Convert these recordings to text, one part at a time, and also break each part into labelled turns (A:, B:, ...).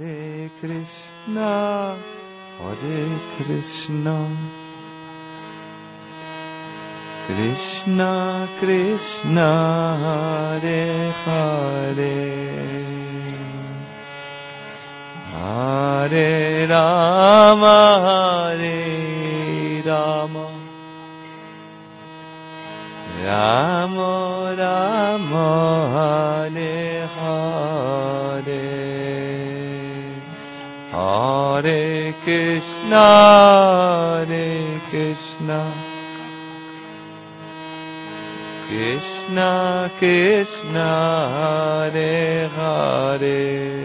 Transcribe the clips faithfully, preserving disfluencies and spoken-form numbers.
A: Hare Krishna, Hare Krishna, Krishna Krishna, Hare Hare, Hare Rama, Hare Rama, Rama Rama, Hare Hare, Hare Krishna, Hare Krishna, Krishna Krishna, Hare Hare,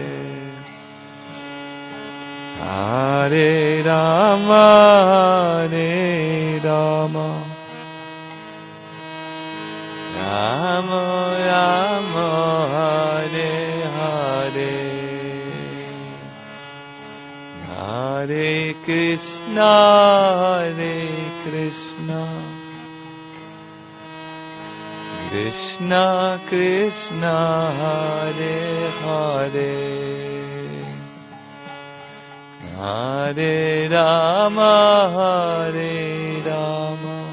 A: Hare Rama, Hare Rama, Rama Rama, Hare Hare, Hare Krishna, Hare Krishna, Krishna Krishna, Hare Hare, Hare Rama, Hare Rama,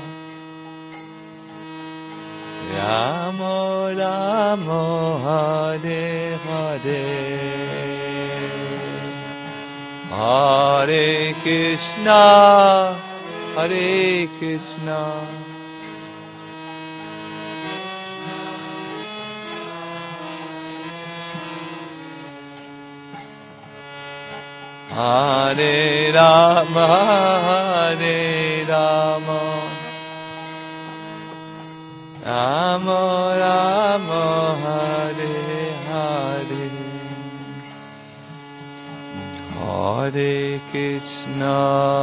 A: Rama Rama, Hare Hare, Hare Krishna, Hare Krishna, Hare Rama, Hare Rama, Rama Rama, Hare Hare, Hare Krishna,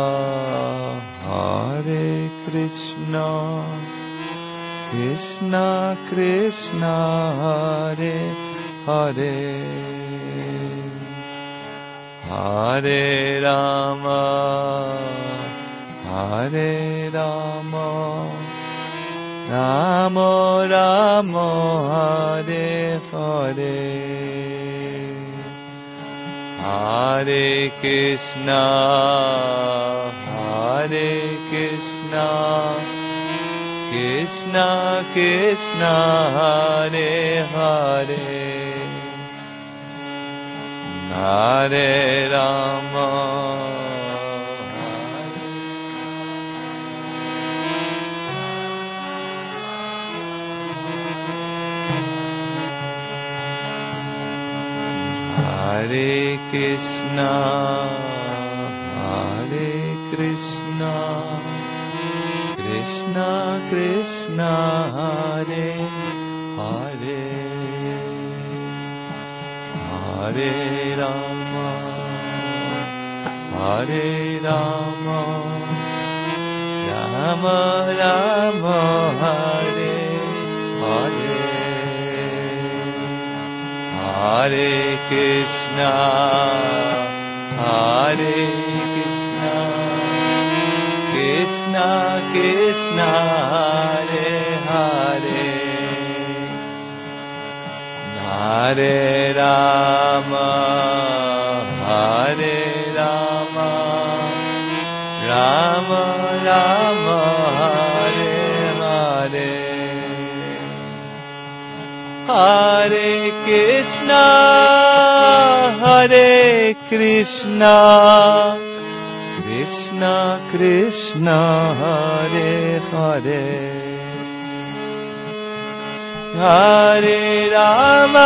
A: Hare Krishna, Krishna Krishna, Hare Hare, Hare Rama, Hare Rama, Rama Rama, Hare Hare, Hare Krishna, Hare Krishna, Krishna Krishna, Hare Hare, Hare Rama, Hare Krishna, Hare Krishna, Krishna Krishna, Hare Hare, Hare Rama, Hare Rama, Rama Rama, Hare Hare, Hare Krishna, Hare Krishna, Krishna Krishna, Hare Hare, Hare Rama, Hare Rama, Rama Rama, Hare Hare, Hare Krishna, Hare Krishna, Krishna Krishna, Hare Hare, Hare Rama,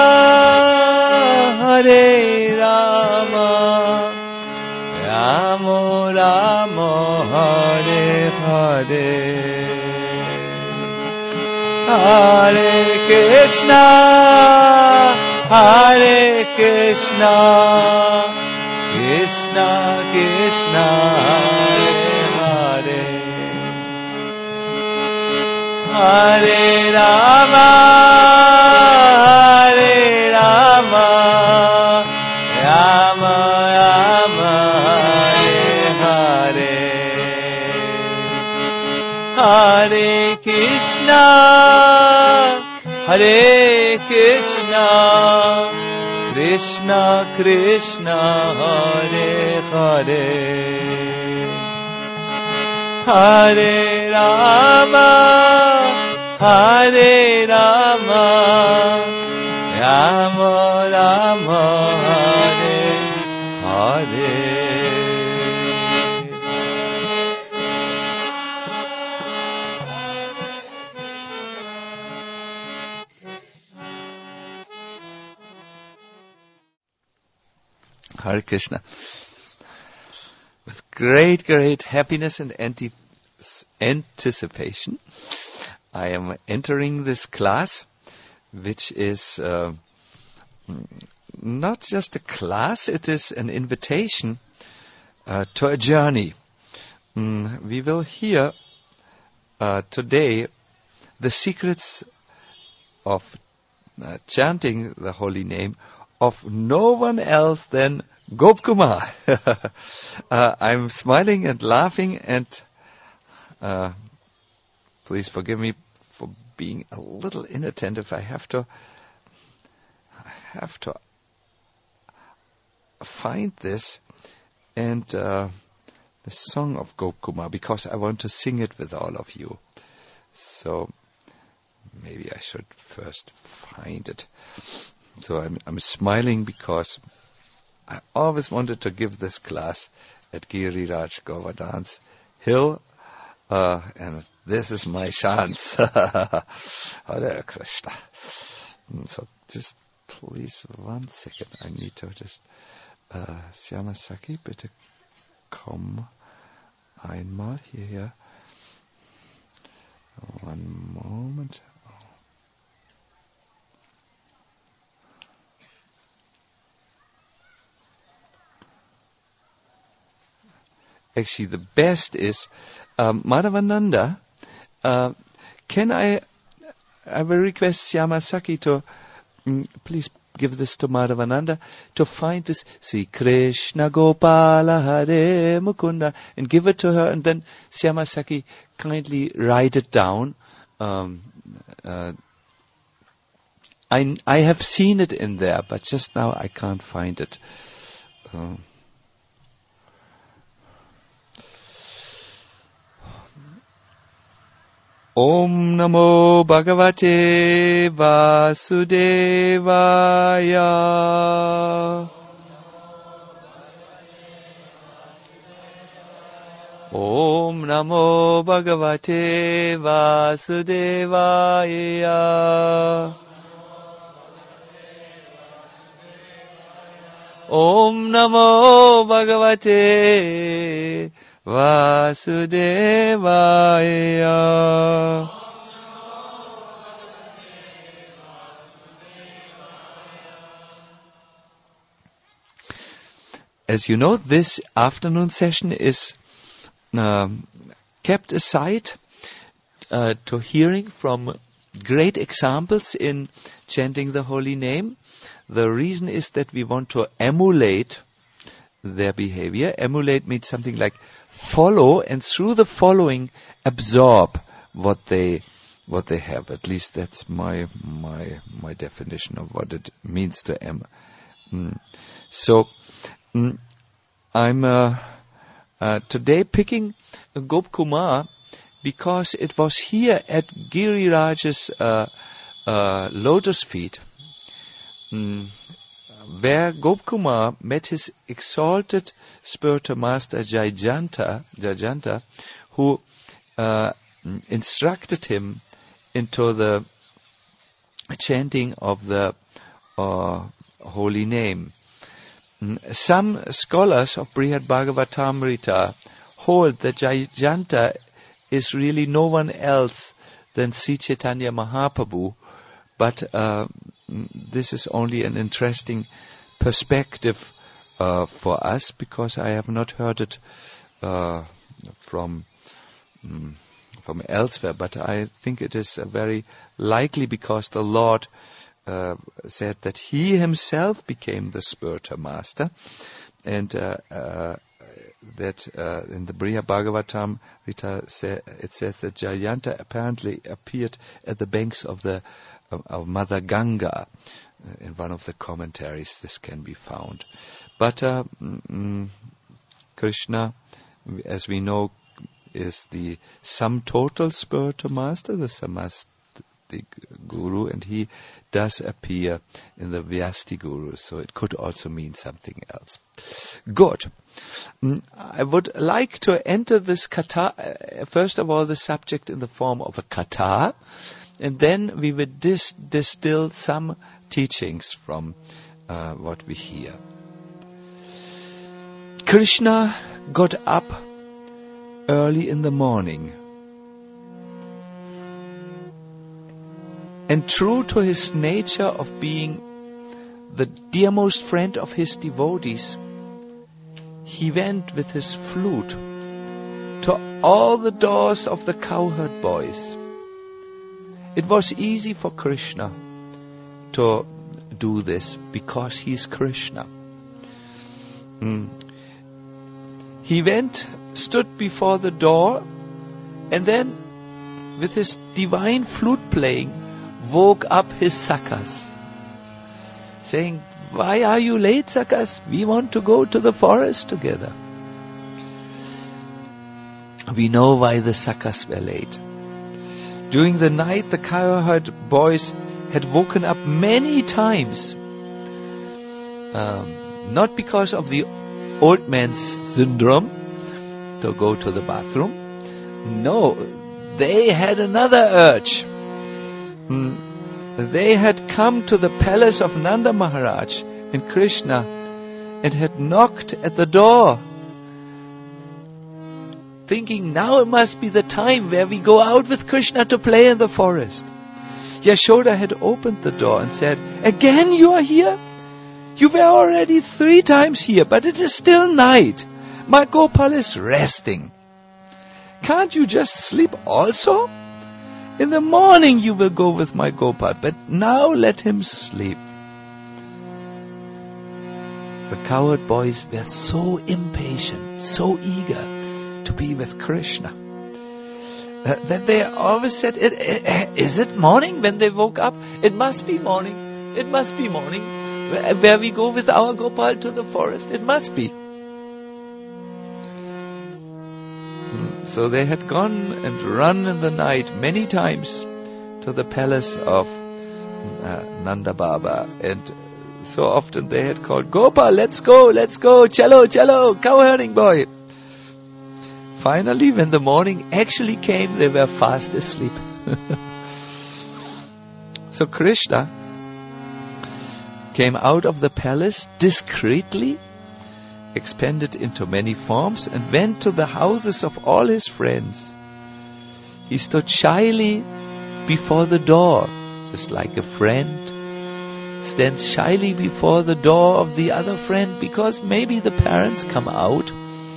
A: Hare Rama, Rama Rama, Hare Hare, Hare Krishna, Hare Krishna, Krishna Krishna, Hare Hare, Hare Rama, Hare Rama, Rama Rama, Hare Hare, Hare Krishna, Hare Krishna, Krishna, Krishna, Hare Hare, Hare Rama, Hare Rama, Rama Rama, Hare Hare. Hare Krishna. With great, great happiness and anti- anticipation, I am entering this class, which is uh, not just a class, it is an invitation uh, to a journey. Mm, we will hear uh, today the secrets of uh, chanting the holy name of no one else than Gop Kumar. uh, I'm smiling and laughing, and uh, please forgive me for being a little inattentive. I have to, I have to find this and uh, the song of Gop Kumar, because I want to sing it with all of you. So maybe I should first find it. So I'm, I'm smiling because I always wanted to give this class at Giriraj Govardhan's Hill, uh, and this is my chance. Hare Krishna. So just please one second. I need to just uh, Syama Saki, bitte komm einmal hierher. One moment. Actually, the best is um, Madhavananda. Uh, can I? I will request Syama Saki to mm, please give this to Madhavananda to find this Sri Krishna Gopala Hare Mukunda and give it to her, and then Syama Saki kindly write it down. Um, uh, I I have seen it in there, but just now I can't find it. Uh, Om Namo Bhagavate Vasudevaya. Om Namo Bhagavate Vasudevaya. Om Namo Bhagavate Vasudevaya. As you know, this afternoon session is um, kept aside uh, to hearing from great examples in chanting the holy name. The reason is that we want to emulate their behavior. Emulate means something like follow, and through the following absorb what they what they have. At least that's my my my definition of what it means to em. Mm. So mm, I'm uh, uh, today picking Gop Kumar because it was here at Giriraj's uh, uh, lotus feet mm, where Gop Kumar met his exalted spiritual master Jayanta, Jayanta, who uh, instructed him into the chanting of the uh, holy name. Some scholars of Brihad Bhagavatamrita hold that Jayanta is really no one else than Sri Chaitanya Mahaprabhu, but uh, this is only an interesting perspective uh, for us, because I have not heard it uh, from um, from elsewhere. But I think it is uh, very likely, because the Lord uh, said that He Himself became the spiritual master, and uh, uh, that uh, in the Brihad Bhagavatam it says that Jayanta apparently appeared at the banks of the of, of Mother Ganga, in one of the commentaries this can be found. But uh, mm, Krishna, as we know, is the sum total spiritual master, the samast, the guru, and he does appear in the Vyasti Guru, so it could also mean something else. Good. Mm, I would like to enter this katha, uh, first of all, the subject in the form of a katha, and then we will dis- distill some teachings from uh, what we hear. Krishna got up early in the morning, and true to his nature of being the dearmost friend of his devotees, he went with his flute to all the doors of the cowherd boys. It was easy for Krishna to do this because he is Krishna. Mm. He went, stood before the door, and then with his divine flute playing woke up his sakas, saying, "Why are you late, sakas? We want to go to the forest together." We know why the sakas were late. During the night, the cowherd boys had woken up many times, um, not because of the old man's syndrome to go to the bathroom. No, they had another urge. Hmm. They had come to the palace of Nanda Maharaj and Krishna and had knocked at the door, thinking now it must be the time where we go out with Krishna to play in the forest. Yashoda had opened the door and said, "Again you are here? You were already three times here, but it is still night. My Gopal is resting. Can't you just sleep also? In the morning you will go with my Gopal, but now let him sleep." The cowherd boys were so impatient, so eager to be with Krishna, uh, that they always said, it, it, "Is it morning?" When they woke up, "It must be morning. It must be morning. Where, where we go with our Gopal to the forest. It must be." So they had gone and run in the night many times to the palace of uh, Nanda Baba, and so often they had called, "Gopal, let's go, let's go, chalo, chalo, cowherding boy." Finally, when the morning actually came, they were fast asleep. So Krishna came out of the palace discreetly, expanded into many forms, and went to the houses of all his friends. He stood shyly before the door, just like a friend stands shyly before the door of the other friend because maybe the parents come out,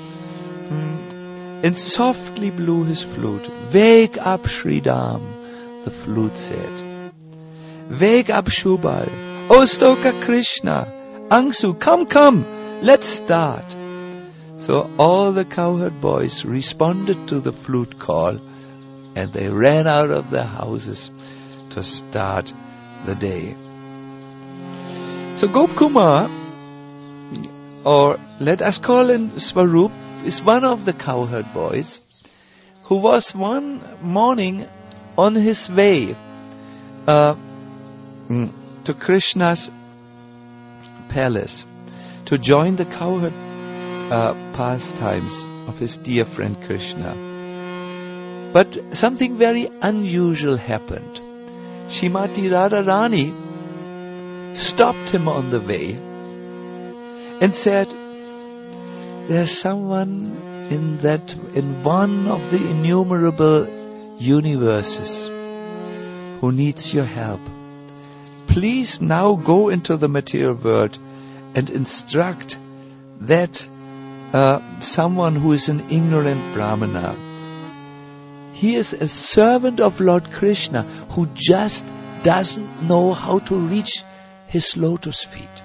A: and softly blew his flute. "Wake up, Sridham," the flute said. "Wake up, Shubal. O Stoka Krishna, Angsu, come, come, let's start." So all the cowherd boys responded to the flute call, and they ran out of their houses to start the day. So Gopkumar, or let us call him Swarup, is one of the cowherd boys who was one morning on his way uh, to Krishna's palace to join the cowherd uh, pastimes of his dear friend Krishna. But something very unusual happened. Shrimati Radharani stopped him on the way and said, "There's someone in that, in one of the innumerable universes who needs your help. Please now go into the material world and instruct that uh, someone who is an ignorant Brahmana. He is a servant of Lord Krishna who just doesn't know how to reach his lotus feet."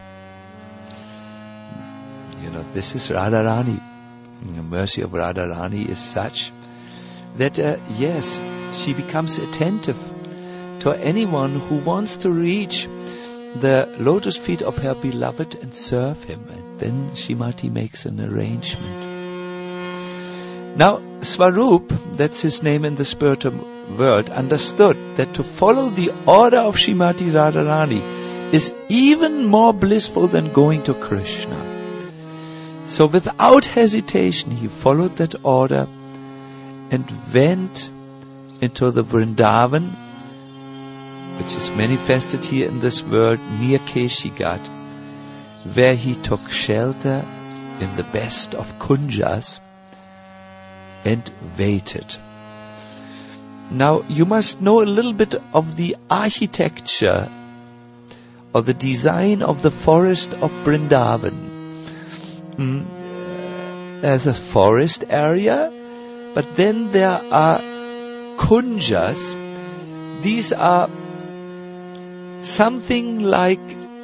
A: You know, this is Radharani. The mercy of Radharani is such that, uh, yes, she becomes attentive to anyone who wants to reach the lotus feet of her beloved and serve him. And then Srimati makes an arrangement. Now, Swarup, that's his name in the spiritual world, understood that to follow the order of Srimati Radharani is even more blissful than going to Krishna. So without hesitation, he followed that order and went into the Vrindavan, which is manifested here in this world near Keshigat, where he took shelter in the best of kunjas and waited. Now, you must know a little bit of the architecture or the design of the forest of Vrindavan. Mm, there's a forest area, but then there are kunjas. These are something like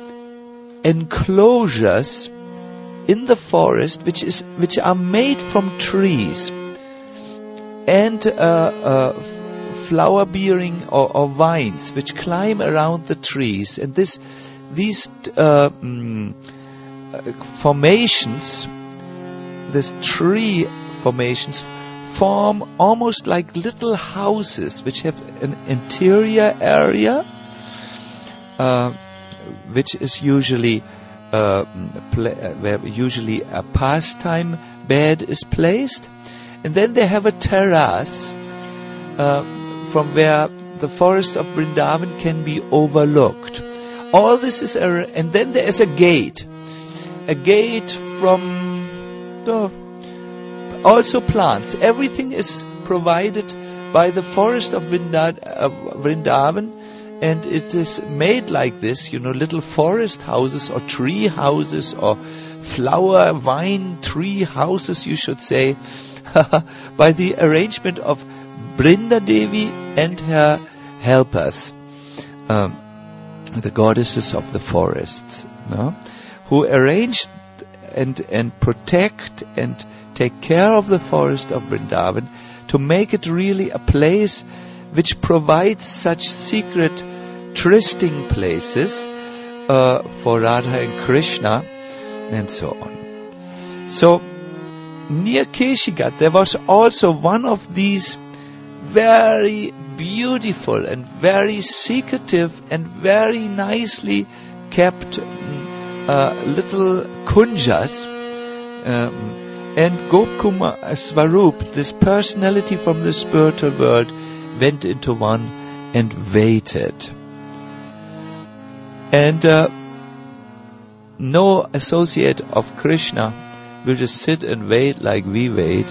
A: enclosures in the forest, which is which are made from trees and uh, uh, flower-bearing or, or vines, which climb around the trees. And this, these uh, mm, uh, formations, these tree formations, form almost like little houses, which have an interior area, uh, which is usually uh, pla- where usually a pastime bed is placed. And then they have a terrace uh, from where the forest of Vrindavan can be overlooked. All this is, a, and then there is a gate, a gate from the, also plants. Everything is provided by the forest of Vrinda, uh, Vrindavan, and it is made like this, you know, little forest houses or tree houses or flower, vine, tree houses, you should say, by the arrangement of Brinda Devi and her helpers, um, the goddesses of the forests, no? Who arrange and and protect and take care of the forest of Vrindavan to make it really a place which provides such secret trysting places uh, for Radha and Krishna and so on. So near Keshigat there was also one of these very beautiful and very secretive and very nicely kept uh, little kunjas, um, and Gopkumar Swarup, this personality from the spiritual world, went into one and waited. And uh, no associate of Krishna will just sit and wait like we wait.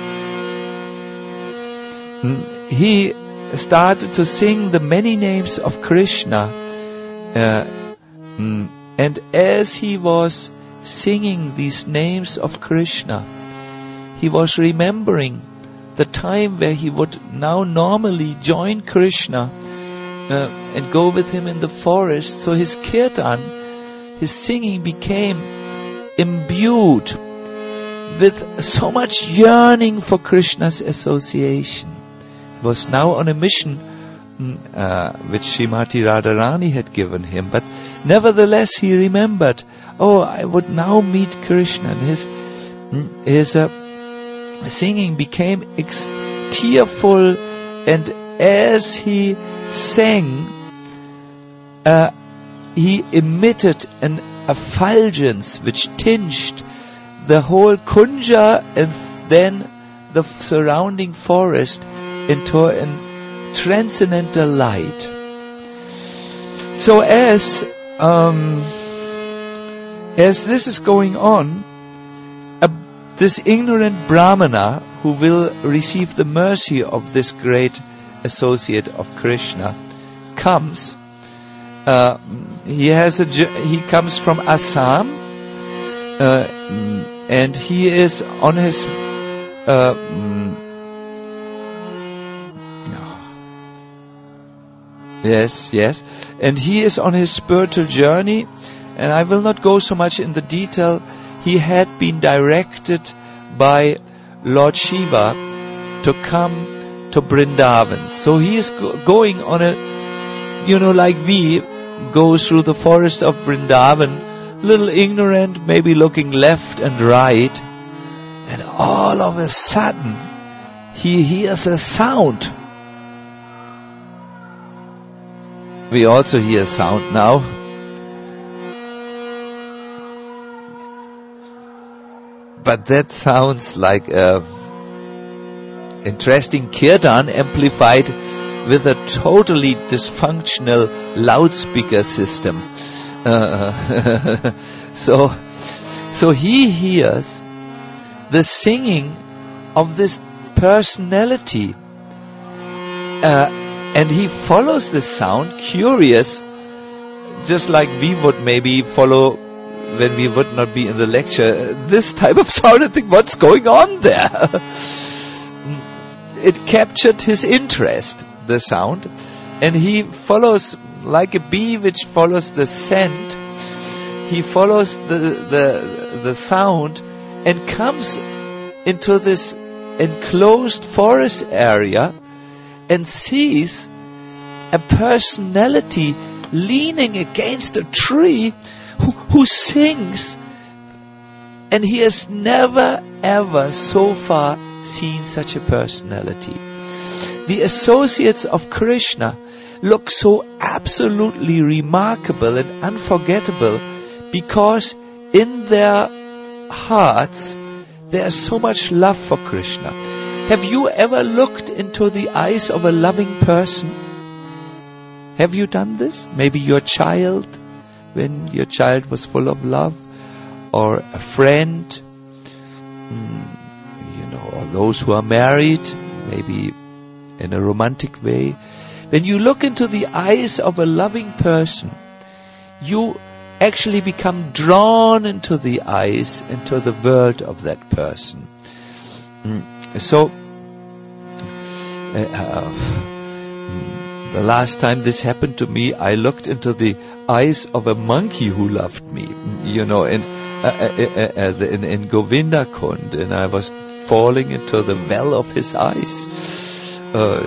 A: He started to sing the many names of Krishna, uh, and as he was singing these names of Krishna, he was remembering the time where he would now normally join Krishna uh, and go with him in the forest. So his kirtan, his singing became imbued with so much yearning for Krishna's association. He was now on a mission uh, which Srimati Radharani had given him, but nevertheless he remembered, oh, I would now meet Krishna. And his his uh, singing became ex- tearful, and as he sang, uh, he emitted an effulgence which tinged the whole kunja and then the surrounding forest into a transcendental light. So as um, as this is going on, a, this ignorant brahmana who will receive the mercy of this great associate of Krishna comes. Uh, he has a he comes from Assam, uh, and he is on his. Uh, Yes, yes. And he is on his spiritual journey, and I will not go so much in the detail. He had been directed by Lord Shiva to come to Vrindavan. So he is go- going on a, you know, like we, go through the forest of Vrindavan, little ignorant, maybe looking left and right, and all of a sudden he hears a sound. We also hear sound now. But that sounds like a interesting kirtan amplified with a totally dysfunctional loudspeaker system. Uh, so, so he hears the singing of this personality, uh, and he follows the sound, curious, just like we would maybe follow when we would not be in the lecture. This type of sound, and think, what's going on there? It captured his interest, the sound, and he follows like a bee which follows the scent. He follows the the the sound and comes into this enclosed forest area and sees a personality leaning against a tree who, who sings, and he has never ever so far seen such a personality. The associates of Krishna look so absolutely remarkable and unforgettable because in their hearts there is so much love for Krishna. Have you ever looked into the eyes of a loving person? Have you done this? Maybe your child, when your child was full of love, or a friend, you know, or those who are married, maybe in a romantic way. When you look into the eyes of a loving person, you actually become drawn into the eyes, into the world of that person. So, uh, uh, the last time this happened to me, I looked into the eyes of a monkey who loved me, you know, in, uh, uh, uh, uh, in, in Govinda Kund, and I was falling into the well of his eyes. Uh,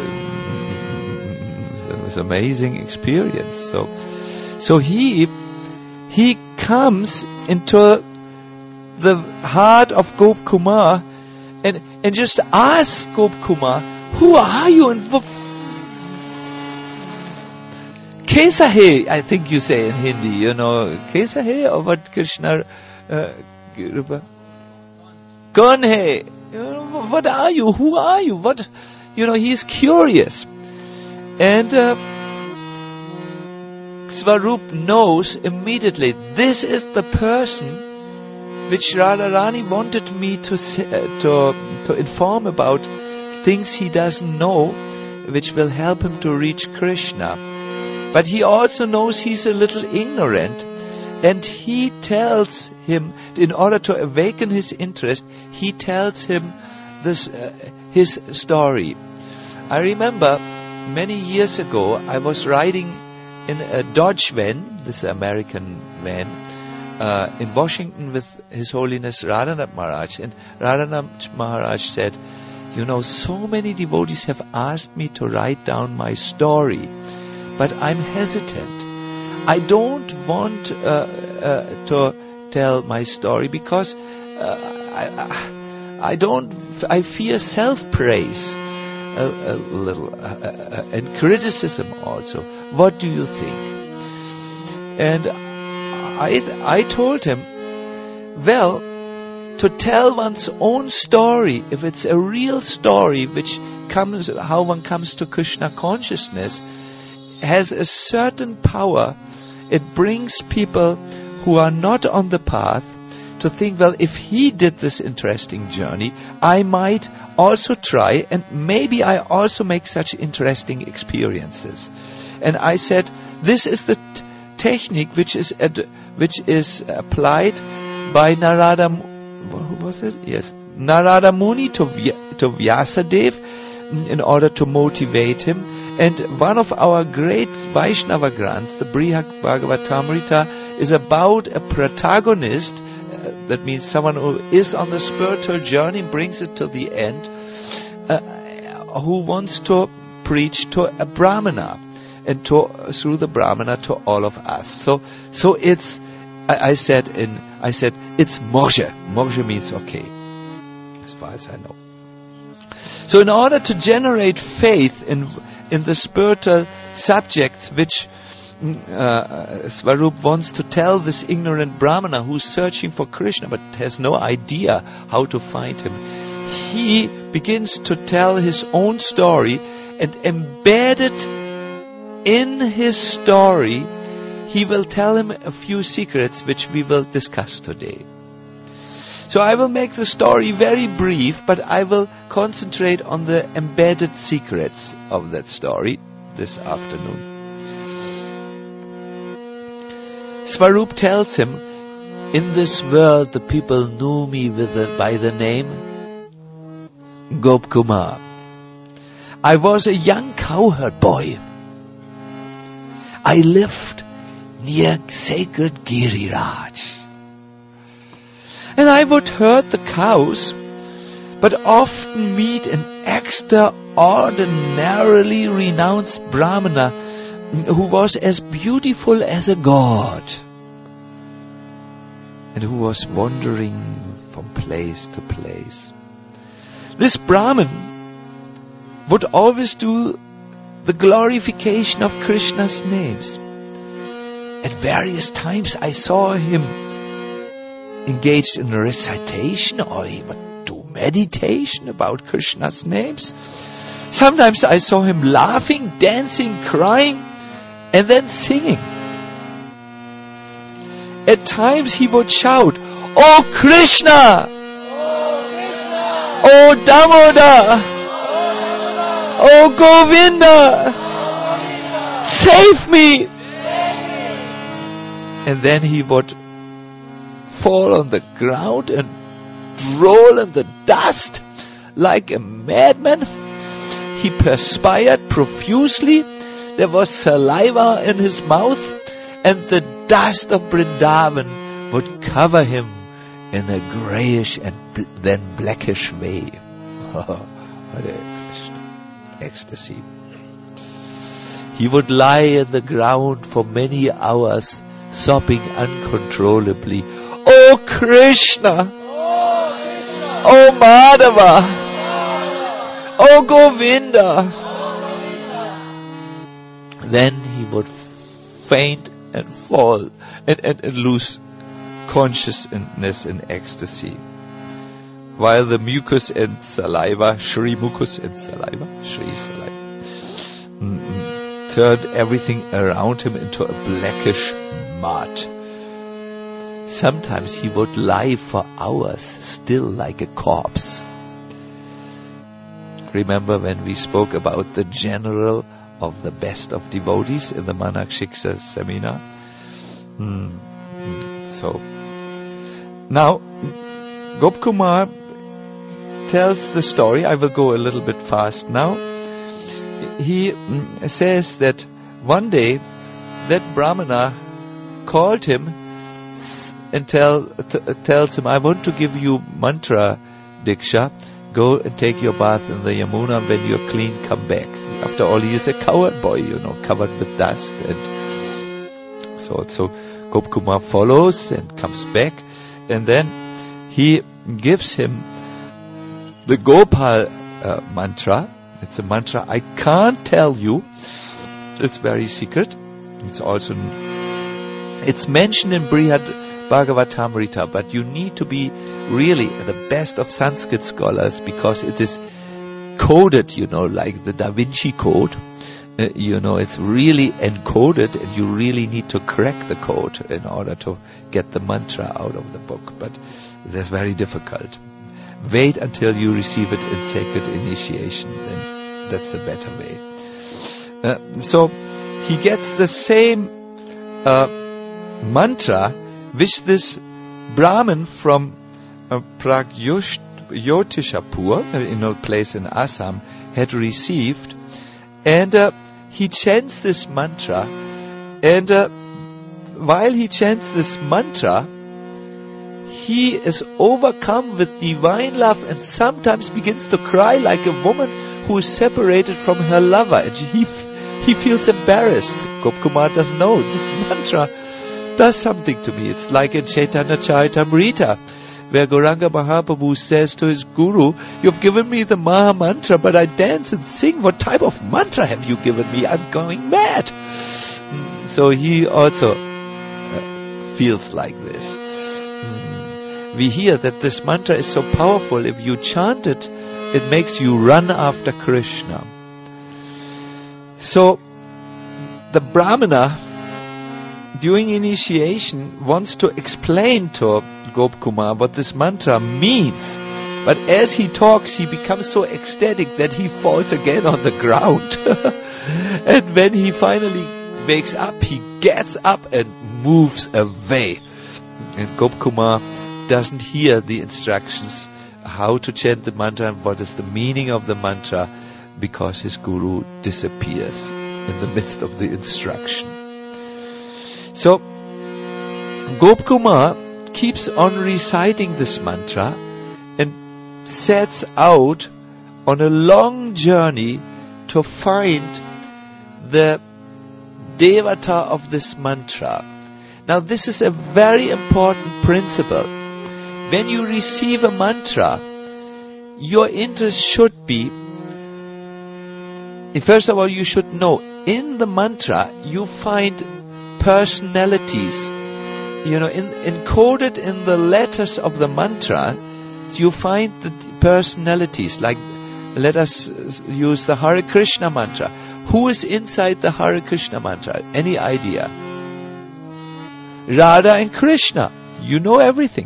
A: it was an amazing experience. So, so he, he comes into the heart of Gop Kumar and, and just asks Gop Kumar, who are you and Kaisa hai, I think you say in Hindi, you know, Kaisa hai, or what Krishna, uh, Kaun hai, you know, what are you, who are you, what, you know, he's curious. And uh, Svarup knows immediately, this is the person which Radharani wanted me to, uh, to, to inform about, things he doesn't know, which will help him to reach Krishna. But he also knows he's a little ignorant, and he tells him, in order to awaken his interest, he tells him this uh, his story. I remember many years ago, I was riding in a Dodge van, this American van, uh, in Washington with His Holiness Radhanath Maharaj, and Radhanath Maharaj said, you know, so many devotees have asked me to write down my story, but I'm hesitant. I don't want uh, uh, to tell my story because uh, I, I don't. I fear self-praise a, a little uh, uh, and criticism also. What do you think? And I I told him, well, to tell one's own story, if it's a real story which comes, how one comes to Krishna consciousness, has a certain power. It brings people who are not on the path to think, well, if he did this interesting journey, I might also try, and maybe I also make such interesting experiences. And I said, this is the t- technique which is ad- which is applied by Narada, who was it? Yes, Narada Muni to Vy- to Vyasadeva in order to motivate him. And one of our great Vaishnava Granths, the Brihad Bhagavatamrita, is about a protagonist, uh, that means someone who is on the spiritual journey, brings it to the end, uh, who wants to preach to a Brahmana. and to, through the Brahmana to all of us. So, so it's, I, I said in, I said it's moksha. Moksha means okay, as far as I know. So in order to generate faith in, in the spiritual subjects which uh, Svarup wants to tell this ignorant Brahmana who's searching for Krishna but has no idea how to find him, he begins to tell his own story, and embedded in his story, he will tell him a few secrets which we will discuss today. So I will make the story very brief, but I will concentrate on the embedded secrets of that story this afternoon. Svarup tells him, in this world the people knew me with the, by the name Gopkumar. I was a young cowherd boy. I lived near sacred Giriraj. And I would herd the cows, but often meet an extraordinarily renounced Brahmana who was as beautiful as a god, and who was wandering from place to place. This Brahmin would always do the glorification of Krishna's names. At various times I saw him engaged in a recitation, or he would do meditation about Krishna's names. Sometimes I saw him laughing, dancing, crying, and then singing. At times he would shout, "Oh Krishna! Oh Damoda! Oh Govinda! Save me!" And then he would fall on the ground and roll in the dust like a madman. He perspired profusely. There was saliva in his mouth, and the dust of Vrindavan would cover him in a grayish and bl- then blackish way. Oh, ecstasy. He would lie in the ground for many hours, sobbing uncontrollably. Oh Krishna! Oh Madhava! Oh Govinda! Then he would faint and fall and, and, and lose consciousness in ecstasy, while the mucus and saliva, Shri mucus and saliva, Shri saliva, mm-mm, turned everything around him into a blackish mud. Sometimes he would lie for hours still like a corpse. Remember when we spoke about the general of the best of devotees in the Manakshiksha seminar? Hmm. So, now, Gopkumar tells the story. I will go a little bit fast now. He mm, says that one day that Brahmana called him and tell, t- tells him, "I want to give you mantra diksha. Go and take your bath in the Yamuna. When you're clean, come back." After all, he is a coward boy, you know, covered with dust. And so, so Gopkumar follows and comes back. And then he gives him the Gopal uh, mantra. It's a mantra I can't tell you. It's very secret. It's also, it's mentioned in Brihad Bhagavatamrita, but you need to be really the best of Sanskrit scholars, because it is coded, you know, like the Da Vinci Code. Uh, you know, it's really encoded, and you really need to crack the code in order to get the mantra out of the book. But that's very difficult. Wait until you receive it in sacred initiation, then that's the better way. Uh, so he gets the same uh, mantra which this Brahmin from uh, Pragyotishapur, in a place in Assam, had received, and uh, he chants this mantra, and uh, while he chants this mantra, he is overcome with divine love and sometimes begins to cry like a woman who is separated from her lover, and he f- he feels embarrassed. Gopkumar doesn't know. This mantra does something to me. It's like in Chaitanya Charitamrita, where Gauranga Mahaprabhu says to his guru, you've given me the Maha Mantra, but I dance and sing. What type of mantra have you given me? I'm going mad. So he also uh, feels like this. Mm. We hear that this mantra is so powerful. If you chant it, it makes you run after Krishna. So the Brahmana, during initiation, wants to explain to Gopkumar what this mantra means. But as he talks, he becomes so ecstatic that he falls again on the ground. And when he finally wakes up, he gets up and moves away. And Gopkumar doesn't hear the instructions how to chant the mantra and what is the meaning of the mantra, because his guru disappears in the midst of the instruction. So Gopkumar keeps on reciting this mantra and sets out on a long journey to find the devata of this mantra. Now this is a very important principle. When you receive a mantra, your interest should be, first of all, you should know, in the mantra you find personalities. You know, in, encoded in the letters of the mantra, you find the personalities. Like, let us use the Hare Krishna mantra. Who is inside the Hare Krishna mantra? Any idea? Radha and Krishna. You know everything.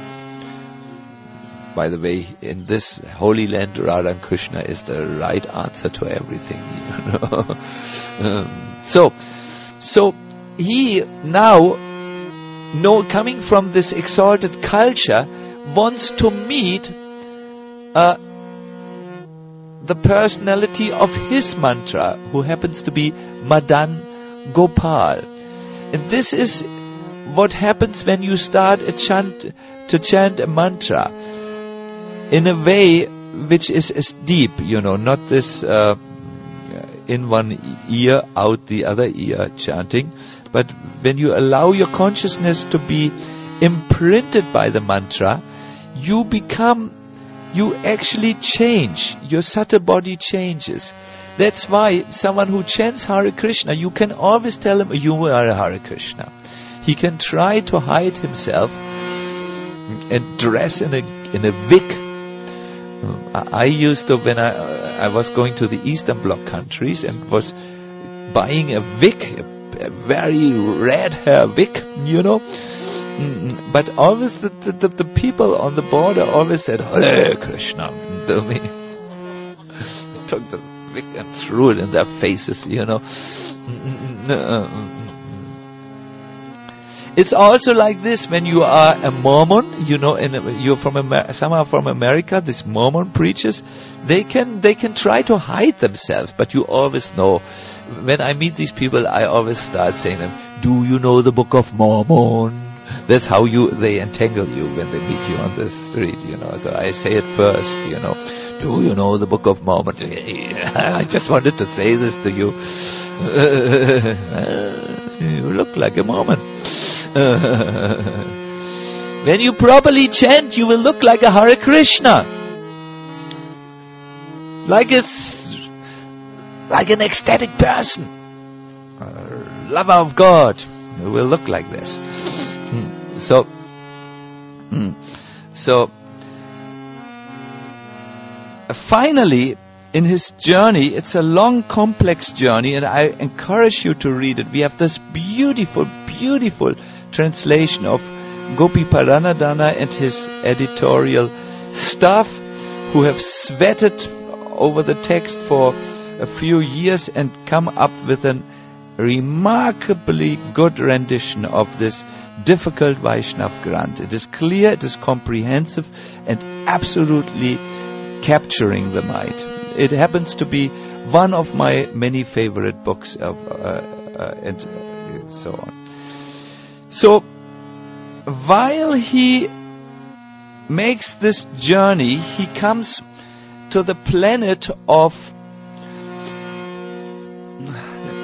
A: By the way, in this holy land, Radha and Krishna is the right answer to everything. You know. um, so, so he now, know, coming from this exalted culture, wants to meet uh, the personality of his mantra, who happens to be Madan Gopal. And this is what happens when you start a chant, to chant a mantra in a way which is as deep, you know, not this uh, in one ear, out the other ear chanting, but when you allow your consciousness to be imprinted by the mantra, you become, you actually change. Your subtle body changes. That's why someone who chants Hare Krishna, you can always tell him, you are a Hare Krishna. He can try to hide himself and dress in a in a wig. I used to, when I I was going to the Eastern Bloc countries and was buying a wig, a, a very red hair wig, you know. But always the, the, the people on the border always said, Hare Krishna to me. Took the wig and threw it in their faces, you know. It's also like this when you are a Mormon, you know, and you're from Amer- somehow from America. These Mormon preachers, they can they can try to hide themselves, but you always know. When I meet these people, I always start saying them, "Do you know the Book of Mormon?" That's how you they entangle you when they meet you on the street, you know. So I say it first, you know. Do you know the Book of Mormon? I just wanted to say this to you. You look like a Mormon. When you properly chant, you will look like a Hare Krishna, like a, like an ecstatic person, a lover of God. You will look like this. So, so finally, in his journey, it's a long, complex journey, and I encourage you to read it. We have this beautiful, beautiful translation of Gopi Paranadhana and his editorial staff, who have sweated over the text for a few years and come up with a remarkably good rendition of this difficult Vaishnav Granth. It is clear, it is comprehensive, and absolutely capturing the mind. It happens to be one of my many favorite books of uh, uh, and uh, so on. So, while he makes this journey, he comes to the planet of, let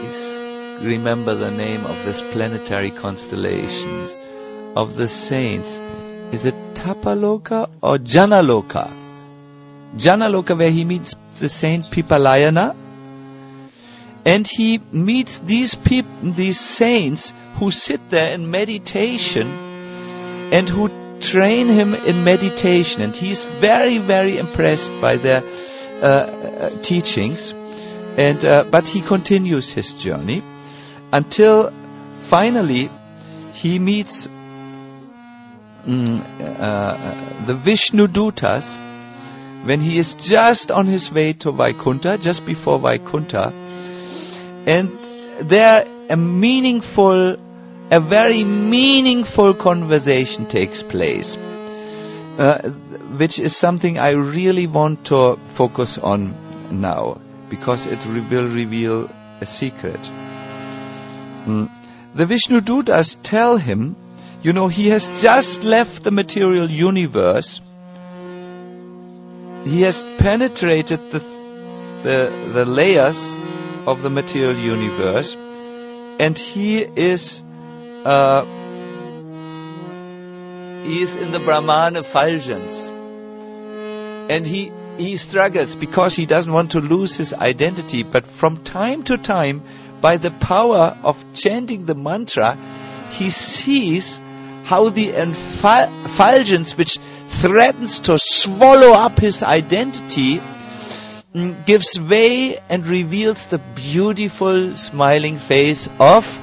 A: remember the name of this planetary constellations, of the saints. Is it Tapaloka or Janaloka? Janaloka, where he meets the saint Pipalayana. And he meets these people, these saints who sit there in meditation and who train him in meditation. And he's very, very impressed by their uh, uh, teachings. And uh, but he continues his journey until finally he meets mm, uh, the Vishnu Dutas when he is just on his way to Vaikuntha, just before Vaikuntha. And there a meaningful, a very meaningful conversation takes place, uh, which is something I really want to focus on now, because it re- will reveal a secret. Mm. The Vishnu Dutas tell him, you know, he has just left the material universe. He has penetrated the the, the layers of the material universe, and he is uh, he is in the Brahman effulgence, and he he struggles because he doesn't want to lose his identity. But from time to time, by the power of chanting the mantra, he sees how the effulgence, which threatens to swallow up his identity, gives way and reveals the beautiful smiling face of,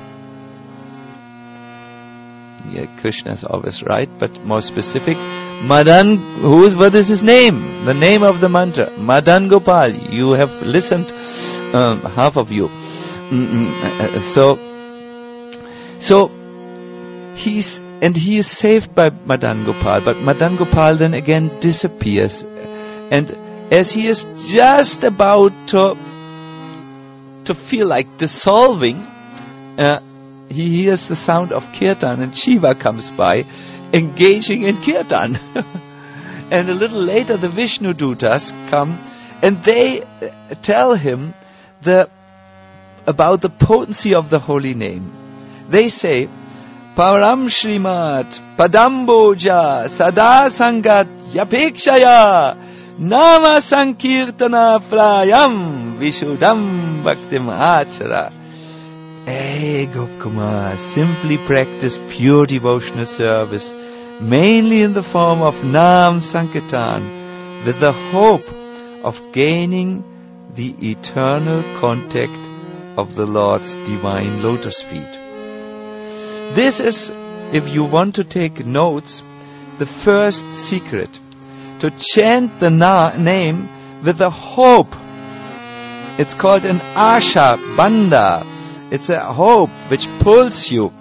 A: yeah, Krishna is always right, but more specific, Madan. Who is, what is his name? The name of the mantra, Madan Gopal. You have listened, um, half of you. Mm-mm. So, so he's and he is saved by Madan Gopal, but Madan Gopal then again disappears, and as he is just about to to feel like dissolving, uh, he hears the sound of kirtan, and Shiva comes by, engaging in kirtan. And a little later, the Vishnu Dutas come, and they tell him the about the potency of the holy name. They say, Param Shrimat Padamboja Sada Sangat Yapekshaya Nama Sankirtana Prayam Vishudam Bhaktim Achara. Hey Gopkumar, simply practice pure devotional service, mainly in the form of Nam Sankirtan, with the hope of gaining the eternal contact of the Lord's divine lotus feet. This is, if you want to take notes, the first secret. To chant the na- name with a hope. It's called an asha bandha. It's a hope which pulls you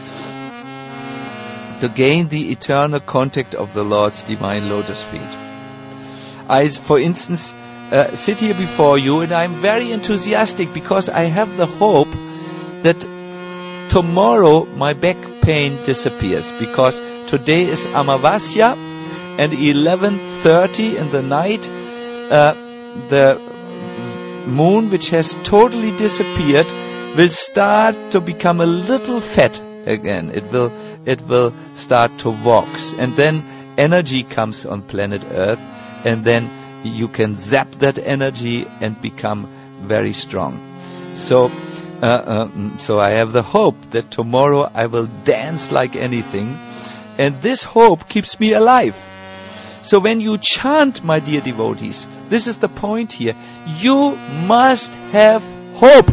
A: to gain the eternal contact of the Lord's divine lotus feet. I, for instance, uh, sit here before you, and I'm very enthusiastic because I have the hope that tomorrow my back pain disappears, because today is Amavasya, and eleven thirty in the night, uh, the moon, which has totally disappeared, will start to become a little fat again. It will, it will start to wax, and then energy comes on planet Earth, and then you can zap that energy and become very strong. So, uh, uh, so I have the hope that tomorrow I will dance like anything, and this hope keeps me alive. So when you chant, my dear devotees, this is the point here. You must have hope.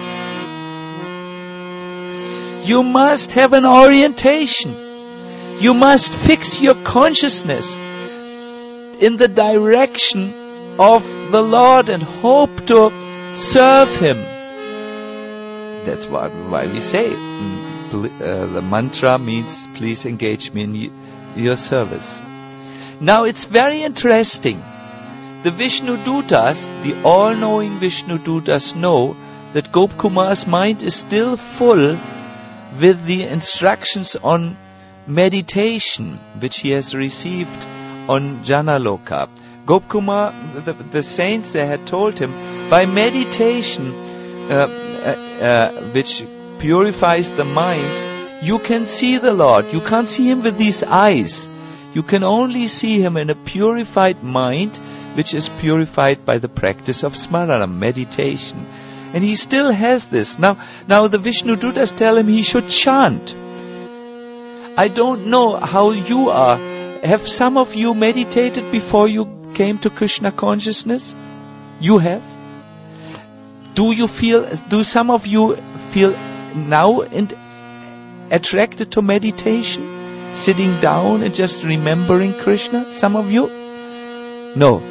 A: You must have an orientation. You must fix your consciousness in the direction of the Lord and hope to serve Him. That's what, why we say uh, the mantra means, please engage me in y- your service. Now it's very interesting. The Vishnu Dutas, the all-knowing Vishnu Dutas, know that Gopkumar's mind is still full with the instructions on meditation, which he has received on Janaloka. Gopkumar, the, the saints, they had told him, by meditation, uh, uh, uh, which purifies the mind, you can see the Lord. You can't see Him with these eyes. You can only see Him in a purified mind, which is purified by the practice of smaranam, meditation. And he still has this. Now, now the Vishnu Dutas tell him he should chant. I don't know how you are. Have some of you meditated before you came to Krishna consciousness? You have? Do you feel, do some of you feel now in, attracted to meditation? Sitting down and just remembering Krishna? Some of you? No.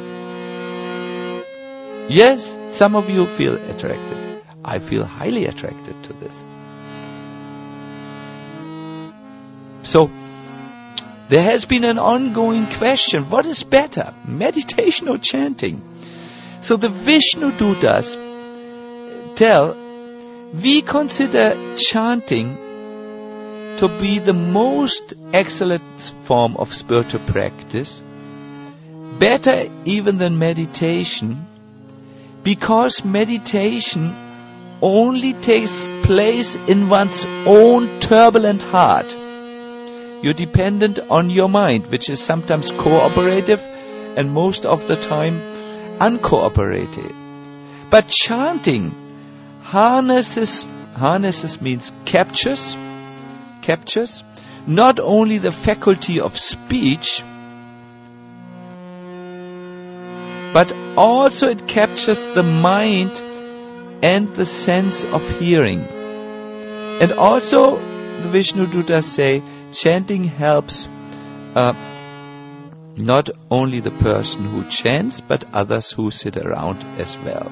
A: Yes, some of you feel attracted. I feel highly attracted to this. So, there has been an ongoing question. What is better, meditation or chanting? So the Vishnu Dutas tell, we consider chanting to be the most excellent form of spiritual practice, better even than meditation, because meditation only takes place in one's own turbulent heart. You're dependent on your mind, which is sometimes cooperative and most of the time uncooperative. But chanting harnesses, harnesses means captures, captures not only the faculty of speech, but also it captures the mind and the sense of hearing. And also, the Vishnu Dutas say, chanting helps uh, not only the person who chants, but others who sit around as well.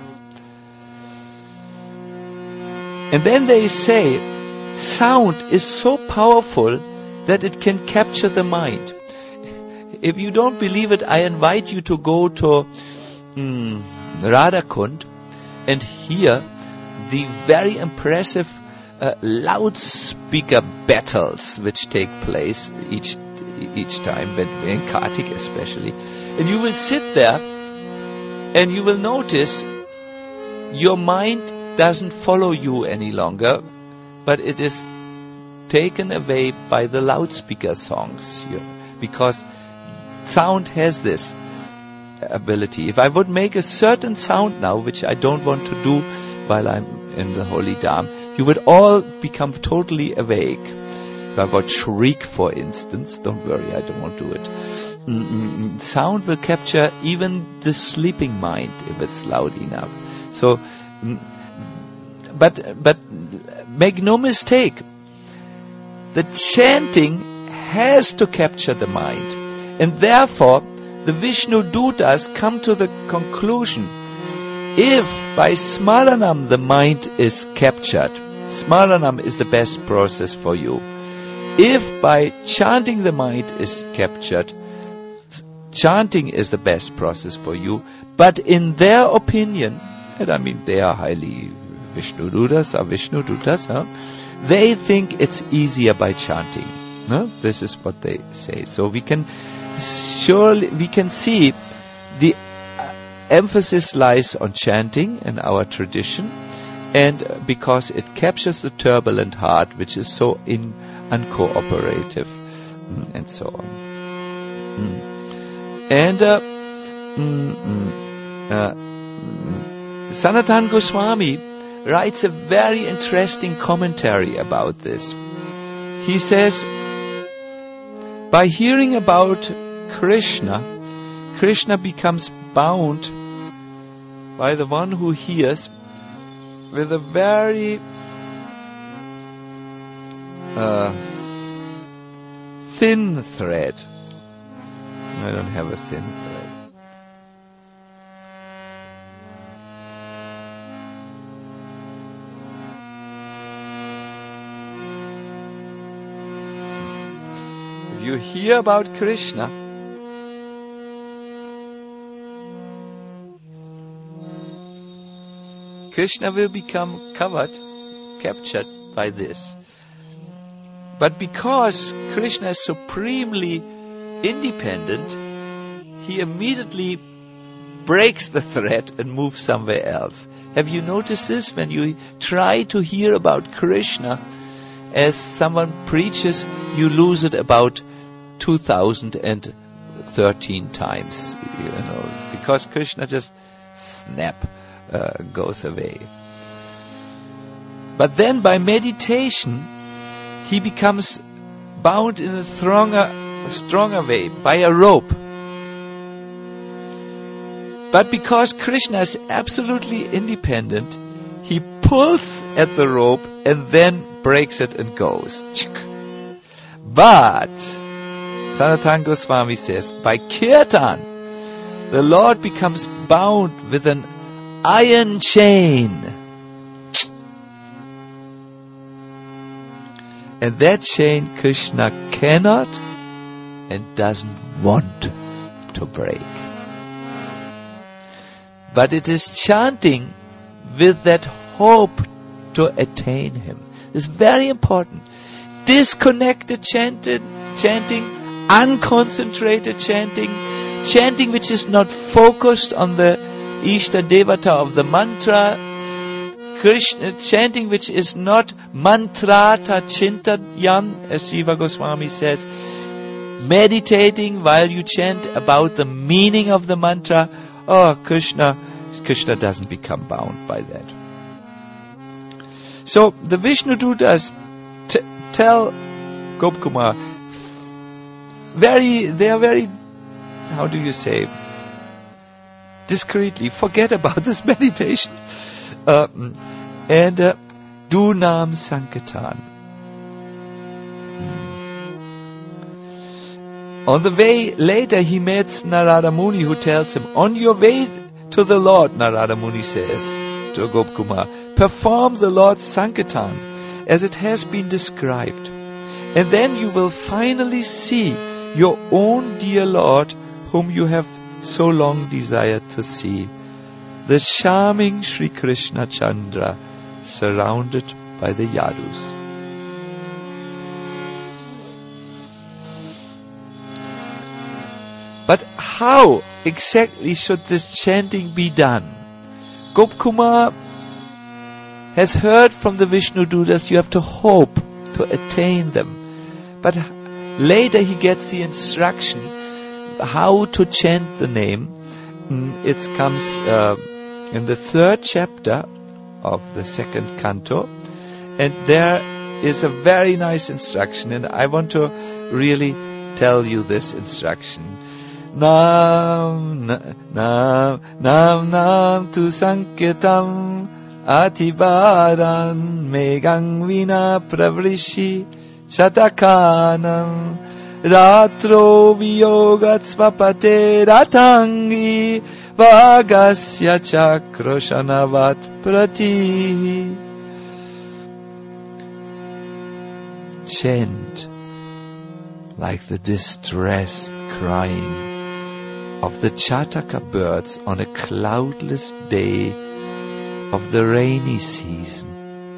A: And then they say, sound is so powerful that it can capture the mind. If you don't believe it, I invite you to go to mm, Radhakund and hear the very impressive uh, loudspeaker battles which take place each each time, when, in Kartik especially. And you will sit there and you will notice your mind doesn't follow you any longer, but it is taken away by the loudspeaker songs here, because sound has this ability. If I would make a certain sound now, which I don't want to do while I'm in the Holy Dham, you would all become totally awake. If I would shriek, for instance, don't worry, I don't want to do it. Mm-mm. Sound will capture even the sleeping mind if it's loud enough. So, mm, but but make no mistake, the chanting has to capture the mind. And therefore, the Vishnu Dutas come to the conclusion, if by Smaranam the mind is captured, Smaranam is the best process for you. If by chanting the mind is captured, chanting is the best process for you. But in their opinion, and I mean they are highly Vishnu Dutas, are Vishnu Dutas, huh? They think it's easier by chanting. Huh? This is what they say. So we can surely we can see the emphasis lies on chanting in our tradition, and because it captures the turbulent heart, which is so in uncooperative, and so on. Mm. And uh, mm, mm, uh, mm, Sanatana Goswami writes a very interesting commentary about this. He says, by hearing about Krishna, Krishna becomes bound by the one who hears with a very uh, thin thread. I don't have a thin thread. If you hear about Krishna, Krishna will become covered, captured by this. But because Krishna is supremely independent, he immediately breaks the thread and moves somewhere else. Have you noticed this? When you try to hear about Krishna, as someone preaches, you lose it about two thousand thirteen times, you know, because Krishna just snap uh, goes away. But then by meditation, he becomes bound in a stronger, a stronger way, by a rope. But because Krishna is absolutely independent, he pulls at the rope and then breaks it and goes. But Sanatana Goswami says, by kirtan, the Lord becomes bound with an iron chain. And that chain Krishna cannot and doesn't want to break. But it is chanting with that hope to attain him. It's very important. Disconnected chanted, chanting, unconcentrated chanting, chanting which is not focused on the Ishta Devata of the mantra, Krishna, chanting which is not mantrata chintayan, as Jiva Goswami says, meditating while you chant about the meaning of the mantra. Oh, Krishna, Krishna doesn't become bound by that. So the Vishnu Dutas t- tell Gopkumar, very, they are very, how do you say, discreetly, forget about this meditation. Uh, and uh, do Nam Sankirtan. On the way later he meets Narada Muni, who tells him, on your way to the Lord, Narada Muni says to Gopkumar, perform the Lord's Sankirtan as it has been described, and then you will finally see your own dear Lord whom you have so long desired to see, the charming Sri Krishna Chandra surrounded by the Yadus. But how exactly should this chanting be done? Gopkumar has heard from the Vishnu Dutas you have to hope to attain them. But later he gets the instruction how to chant the name. It comes uh, in the third chapter of the second canto, and there is a very nice instruction, and I want to really tell you this instruction. Nam, nam, nam, nam, tu sankirtam, ativaran, megang vina pravrishi, chatakanam, ratro viyogat svapate ratangi, vagasya chakroshanavat prati. Chant like the distress crying of the Chataka birds on a cloudless day of the rainy season,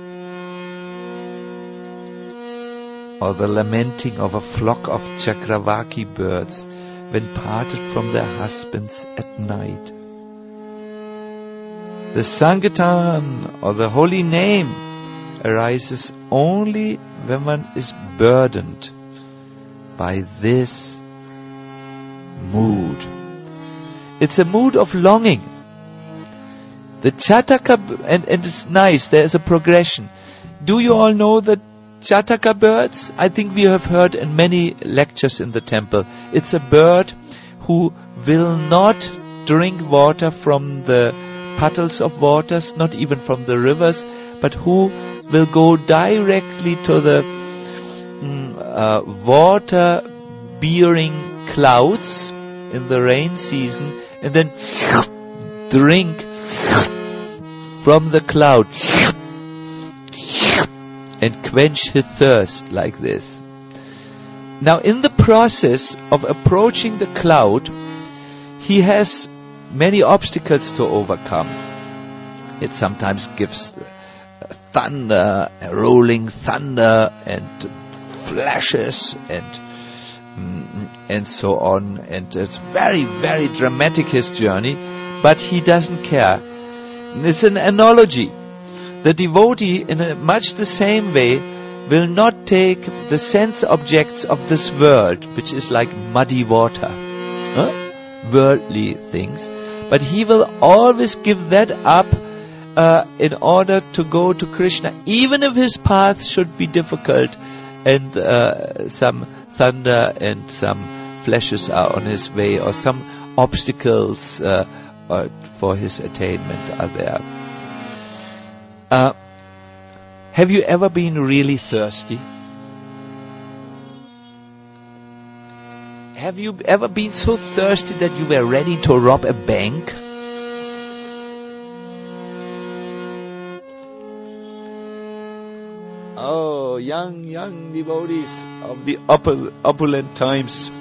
A: or the lamenting of a flock of Chakravaki birds when parted from their husbands at night. The Sankirtan, or the holy name, arises only when one is burdened by this mood. It's a mood of longing. The Chataka, and, and it's nice, there is a progression. Do you all know the Chataka birds? I think we have heard in many lectures in the temple. It's a bird who will not drink water from the puddles of waters, not even from the rivers, but who will go directly to the mm, uh, water-bearing clouds in the rain season, and then drink from the cloud and quench his thirst like this. Now, in the process of approaching the cloud, he has many obstacles to overcome. It sometimes gives thunder, rolling thunder, and flashes, and and so on. And it's very, very dramatic, his journey. but he doesn't care. It's an analogy. The devotee, in a much the same way, will not take the sense objects of this world, which is like muddy water, huh? worldly things, but he will always give that up uh, in order to go to Krishna, even if his path should be difficult and uh, some thunder and some flashes are on his way, or some obstacles uh, uh, for his attainment are there. Uh, have you ever been really thirsty? Have you ever been so thirsty that you were ready to rob a bank? Oh, young, young devotees of the opul- opulent times.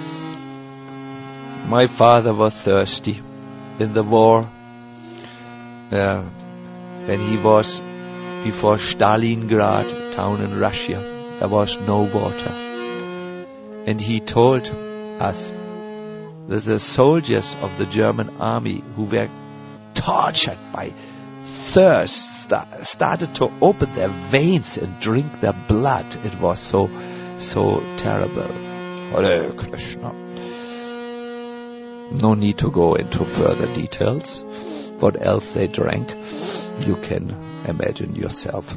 A: My father was thirsty in the war. Uh, when he was before Stalingrad, a town in Russia, there was no water. And he told us that the soldiers of the German army who were tortured by thirst st- started to open their veins and drink their blood. It was so, so terrible. Hare Krishna. No need to go into further details. What else they drank, you can imagine yourself.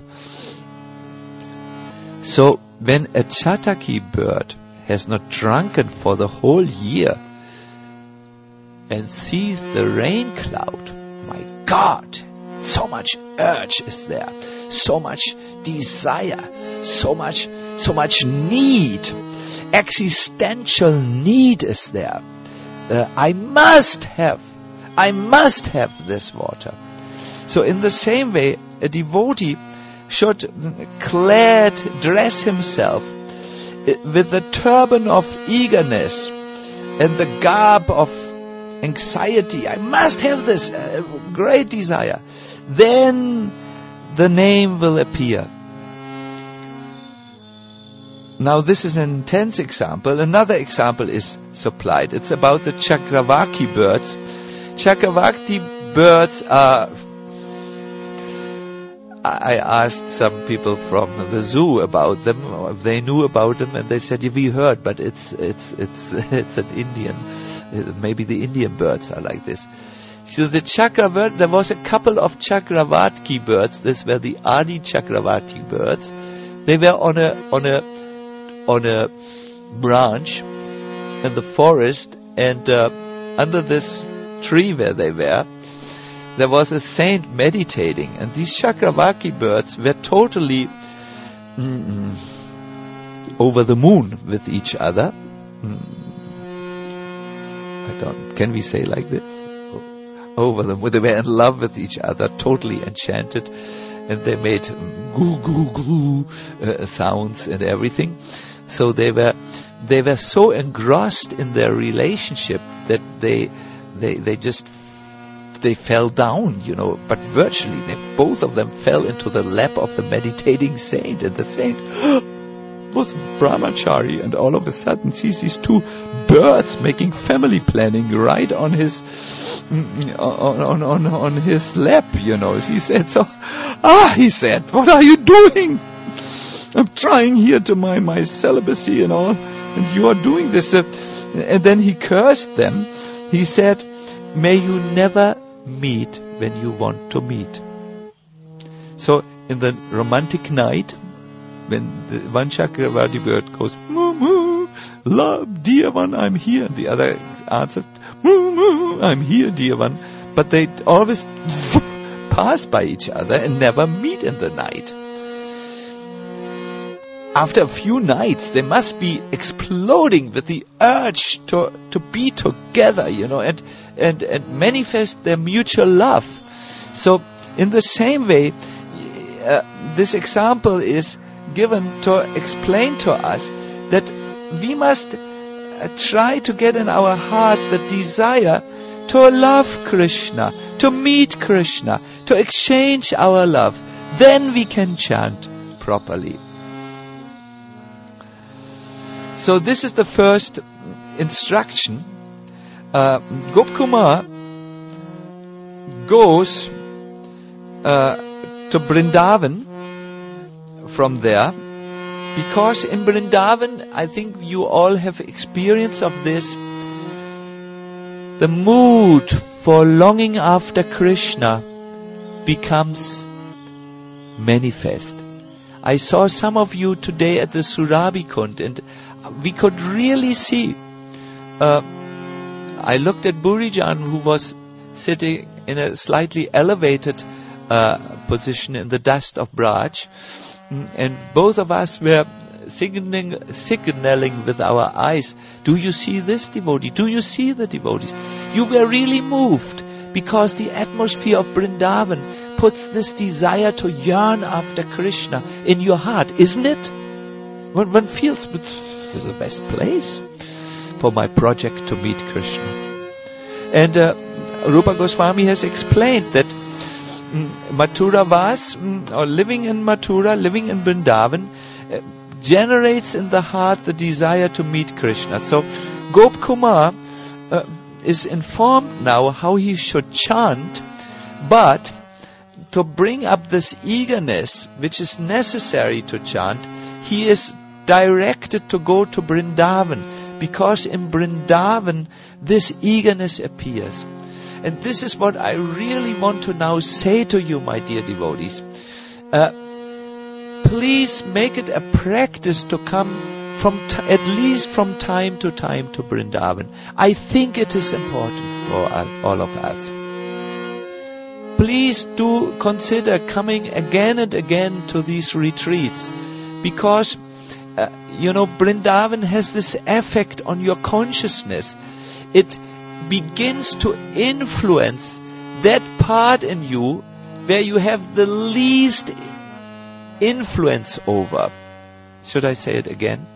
A: So, when a Chataki bird has not drunken for the whole year and sees the rain cloud, my God, so much urge is there, so much desire, so much, so much need, existential need is there. Uh, I must have, I must have this water. So in the same way, a devotee should clad, dress himself with the turban of eagerness and the garb of anxiety. I must have this uh, great desire. Then the name will appear. Now this is an intense example. Another example is supplied. It's about the Chakravaki birds. Chakravaki birds are... I asked some people from the zoo about them, or if they knew about them, and they said, yeah, we heard, but it's it's it's it's an Indian. Maybe the Indian birds are like this. So the Chakravati, there was a couple of Chakravati birds. These were the Adi Chakravati birds. They were on a on a on a branch in the forest, and uh, under this tree where they were, there was a saint meditating, and these Chakravaki birds were totally mm, over the moon with each other. Mm, I don't. Can we say like this? Over them, they were in love with each other, totally enchanted, and they made goo goo goo uh, sounds and everything. So they were they were so engrossed in their relationship that they they they just. They fell down, you know, but virtually, they, both of them fell into the lap of the meditating saint, and the saint was brahmachari, and all of a sudden sees these two birds making family planning right on his on on on, on his lap, you know. He said, so, ah, he said, what are you doing? I'm trying here to my, my celibacy and all, and you are doing this. Uh, and then he cursed them. He said, may you never meet when you want to meet. So in the romantic night, when the one Chakravati bird goes, moo moo, love, dear one, I'm here, and the other answers, moo moo, I'm here, dear one, but they always pass by each other and never meet in the night. After a few nights, they must be exploding with the urge to to be together, you know, and and and manifest their mutual love. So, in the same way, uh, this example is given to explain to us that we must uh, try to get in our heart the desire to love Krishna, to meet Krishna, to exchange our love. Then we can chant properly. So this is the first instruction. Uh, Gopkumar goes uh, to Vrindavan from there, because in Vrindavan, I think you all have experience of this, the mood for longing after Krishna becomes manifest. I saw some of you today at the Surabikund, and we could really see, uh, I looked at Burijan, who was sitting in a slightly elevated uh, position in the dust of Braj, and both of us were signaling, signaling with our eyes, do you see this devotee? Do you see the devotees? You were really moved, because the atmosphere of Vrindavan puts this desire to yearn after Krishna in your heart, isn't it? One, one feels this is the best place for my project to meet Krishna. And uh, Rupa Goswami has explained that mm, Mathura Vas, mm, or living in Mathura, living in Vrindavan, uh, generates in the heart the desire to meet Krishna. So Gop Kumar uh, is informed now how he should chant, but to bring up this eagerness which is necessary to chant, he is directed to go to Vrindavan, because in Vrindavan this eagerness appears. And this is what I really want to now say to you, my dear devotees. Uh, please make it a practice to come from t- at least from time to time to Vrindavan. I think it is important for all of us. Please do consider coming again and again to these retreats, because uh, you know, Vrindavan has this effect on your consciousness. It begins to influence that part in you where you have the least influence over. Should I say it again?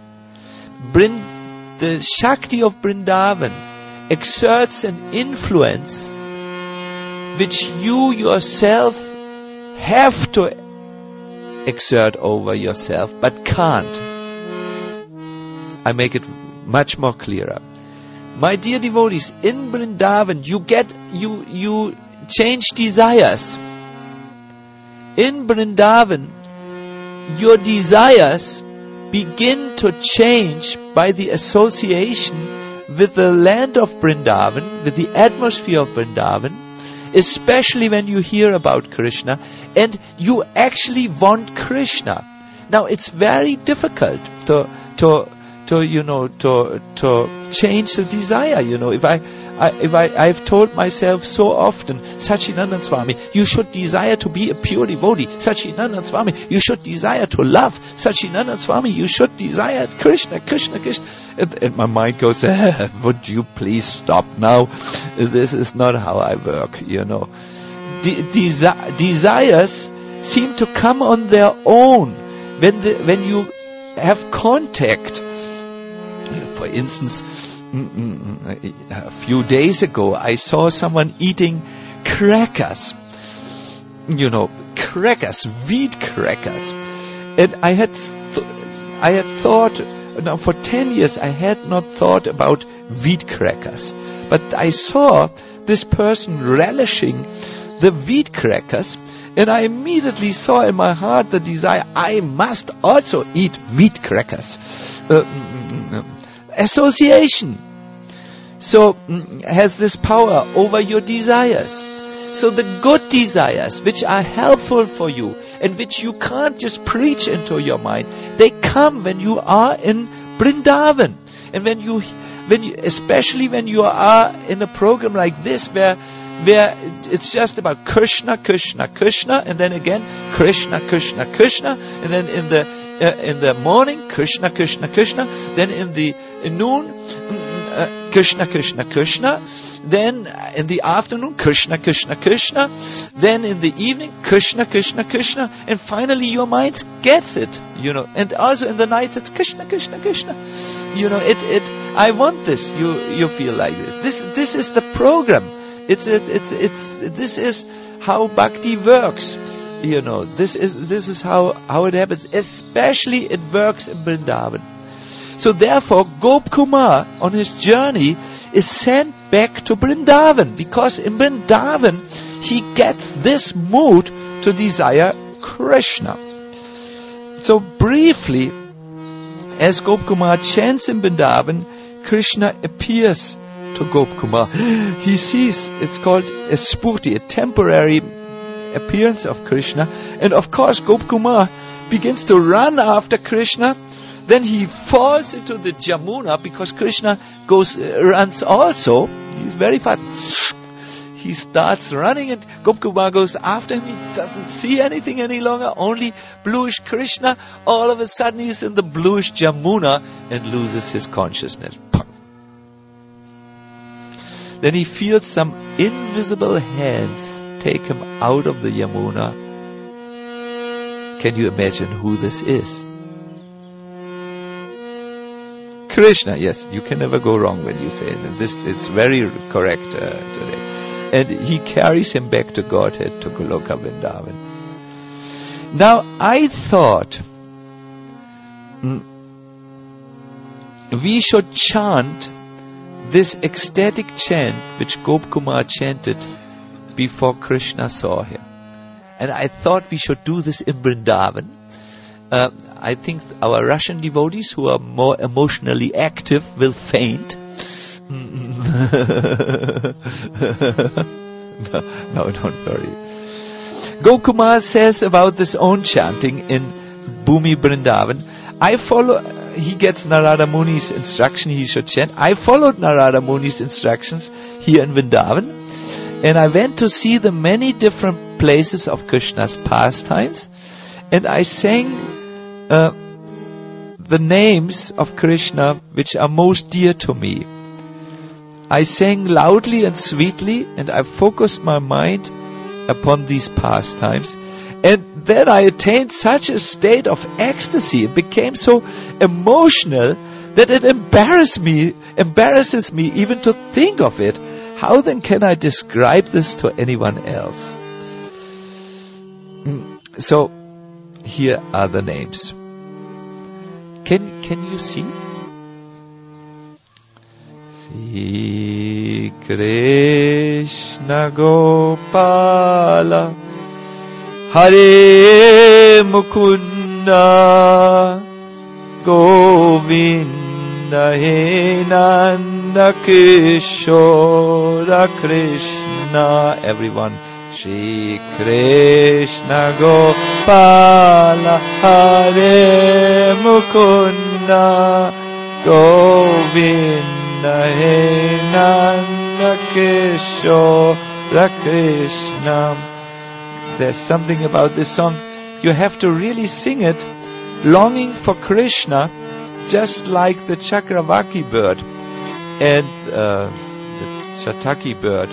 A: Brind- the Shakti of Vrindavan exerts an influence which you yourself have to exert over yourself, but can't. I make it much more clearer. My dear devotees, in Vrindavan, you get, you, you change desires. In Vrindavan, your desires begin to change by the association with the land of Vrindavan, with the atmosphere of Vrindavan, especially when you hear about Krishna, and you actually want Krishna. Now, it's very difficult to, to, to, you know, to, to change the desire, you know. If I, I if I, I've told myself so often, Sachinandan Swami, you should desire to be a pure devotee. Sachinandan Swami, you should desire to love. Sachinandan Swami, you should desire Krishna, Krishna, Krishna. And, and my mind goes, eh, would you please stop now? This is not how I work, you know. De- desi- desires seem to come on their own when the, when you have contact. For instance, a few days ago, I saw someone eating crackers. You know, crackers, wheat crackers. And I had, th- I had thought, now for ten years, I had not thought about wheat crackers. But I saw this person relishing the wheat crackers, and I immediately saw in my heart the desire, I must also eat wheat crackers. Uh, association. So, has this power over your desires. So the good desires, which are helpful for you, and which you can't just preach into your mind, they come when you are in Vrindavan. And when you, when you, especially when you are in a program like this, where, where it's just about Krishna, Krishna, Krishna, and then again, Krishna, Krishna, Krishna, and then in the, uh, in the morning, Krishna, Krishna, Krishna, then in the in noon, uh, Krishna, Krishna, Krishna, then in the afternoon, Krishna, Krishna, Krishna, then in the evening, Krishna, Krishna, Krishna, and finally your mind gets it, you know, and also in the nights it's Krishna, Krishna, Krishna, you know, it, it, I want this, you, you feel like this. This, this is the program. It's, it, it's, it's, this is how bhakti works, you know, this is, this is how, how it happens, especially it works in Vrindavan. So therefore, Gop Kumar, on his journey, is sent back to Vrindavan, because in Vrindavan he gets this mood to desire Krishna. So briefly, as Gopkumar chants in Vrindavan, Krishna appears to Gopkumar. He sees, it's called a spurti, a temporary appearance of Krishna. And of course, Gopkumar begins to run after Krishna. Then he falls into the Jamuna, because Krishna goes, uh, runs also. He's very fast. He starts running and Gopkumar goes after him. He doesn't see anything any longer, only bluish Krishna. All of a sudden he's in the bluish Jamuna and loses his consciousness. Then he feels some invisible hands take him out of the Yamuna. Can you imagine who this is? Krishna, yes, you can never go wrong when you say it. And this, it's very correct uh, today. And he carries him back to Godhead, to Goloka Vrindavan. Now, I thought mm, we should chant this ecstatic chant which Gopkumar chanted before Krishna saw him. And I thought we should do this in Vrindavan. Uh, I think our Russian devotees who are more emotionally active will faint. no, no, don't worry. Gopkumar says about this own chanting in Bhumi Vrindavan, I follow, he gets Narada Muni's instruction he should chant. I followed Narada Muni's instructions here in Vrindavan, and I went to see the many different places of Krishna's pastimes, and I sang uh, the names of Krishna which are most dear to me. I sang loudly and sweetly, and I focused my mind upon these pastimes. And then I attained such a state of ecstasy, it became so emotional that it embarrassed me, embarrasses me even to think of it. How then can I describe this to anyone else? So, here are the names. Can can you see? Sri Krishna Gopala Hare Mukunda Govinda He Nanda Kishora Krishna. Everyone, Shri Krishna Gopala Hare Mukunda Govinda He Nanda Kishora Krishna. There's something about this song, you have to really sing it longing for Krishna, just like the Chakravaki bird and uh, the Chataki bird.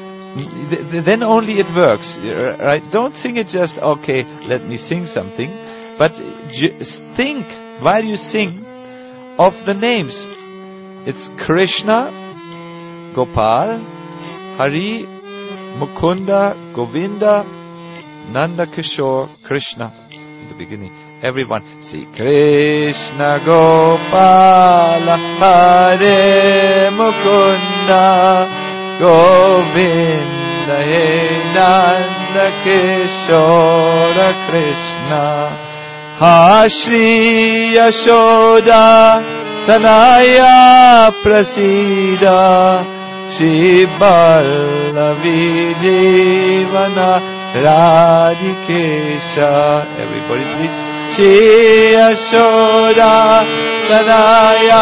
A: Then only it works, right? Don't sing it just, okay, let me sing something, but just think while you sing of the names. It's Krishna, Gopal, Hari, Mukunda, Govinda, Nanda Kishore, Krishna in the beginning. Everyone, see Krishna Gopala Hare Mukunda Govinda He Nanda Kishore Krishna. Ha Shri Yashoda Tanaya Prasida Shri Ballavi Jivana Radhikesha. Everybody please. Shri Yashoda Tanaya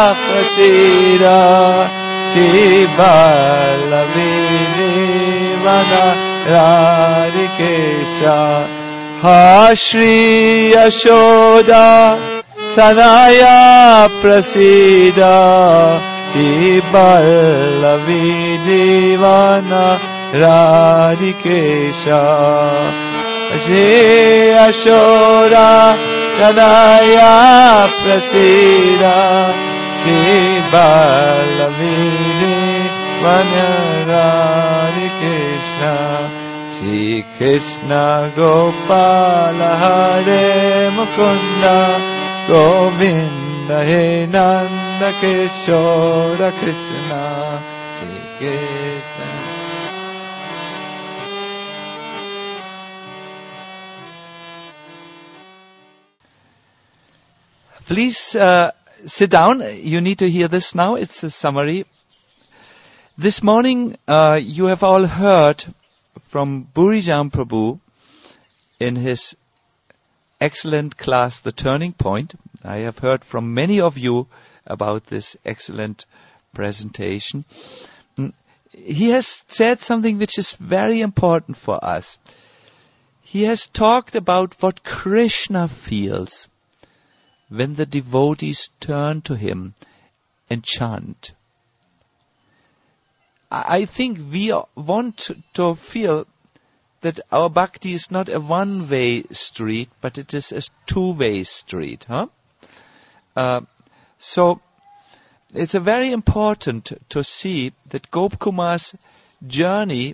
A: Prasida Shri Ballavi Jivana Radhikesha. Ha Shri Yashoda Tanaya Prasida Shri Ballavi Jivana Radhikesha. Shri Yashoda Tanaya Prasida Shri Ballavi Jivana Radhikesha. Shri Krishna Gopala Hare Mukunda Govinda He Nanda Nanda Kishora Krishna Krishna. Please uh, sit down. You need to hear this now. It's a summary. This morning uh, you have all heard from Burijan Prabhu in his excellent class, The Turning Point. I have heard from many of you about this excellent presentation. He has said something which is very important for us. He has talked about what Krishna feels when the devotees turn to him and chant. I think we want to feel that our bhakti is not a one-way street, but it is a two-way street. Huh? Uh, so it's a very important to see that Gopkumar's journey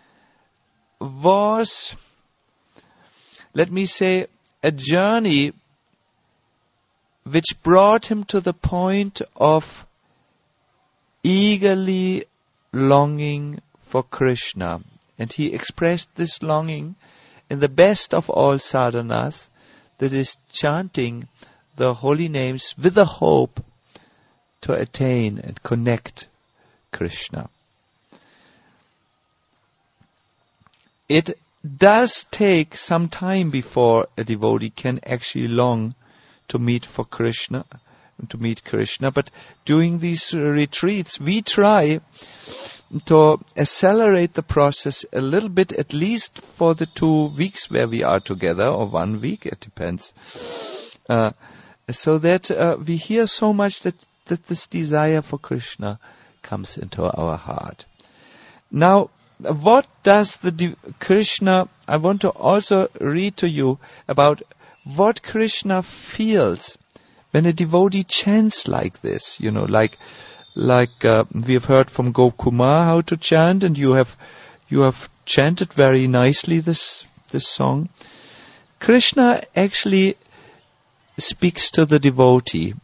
A: was, let me say, a journey which brought him to the point of eagerly longing for Krishna. And he expressed this longing in the best of all sadhanas, that is chanting the holy names with the hope to attain and connect Krishna. It does take some time before a devotee can actually long to meet for Krishna, to meet Krishna. But during these retreats, we try to accelerate the process a little bit, at least for the two weeks where we are together, or one week, it depends. Uh, so that uh, we hear so much that, that this desire for Krishna comes into our heart. Now, what does the de- Krishna, I want to also read to you about what Krishna feels when a devotee chants like this, you know, like like uh, we have heard from Gopkumar how to chant, and you have you have chanted very nicely this this song. Krishna actually speaks to the devotee,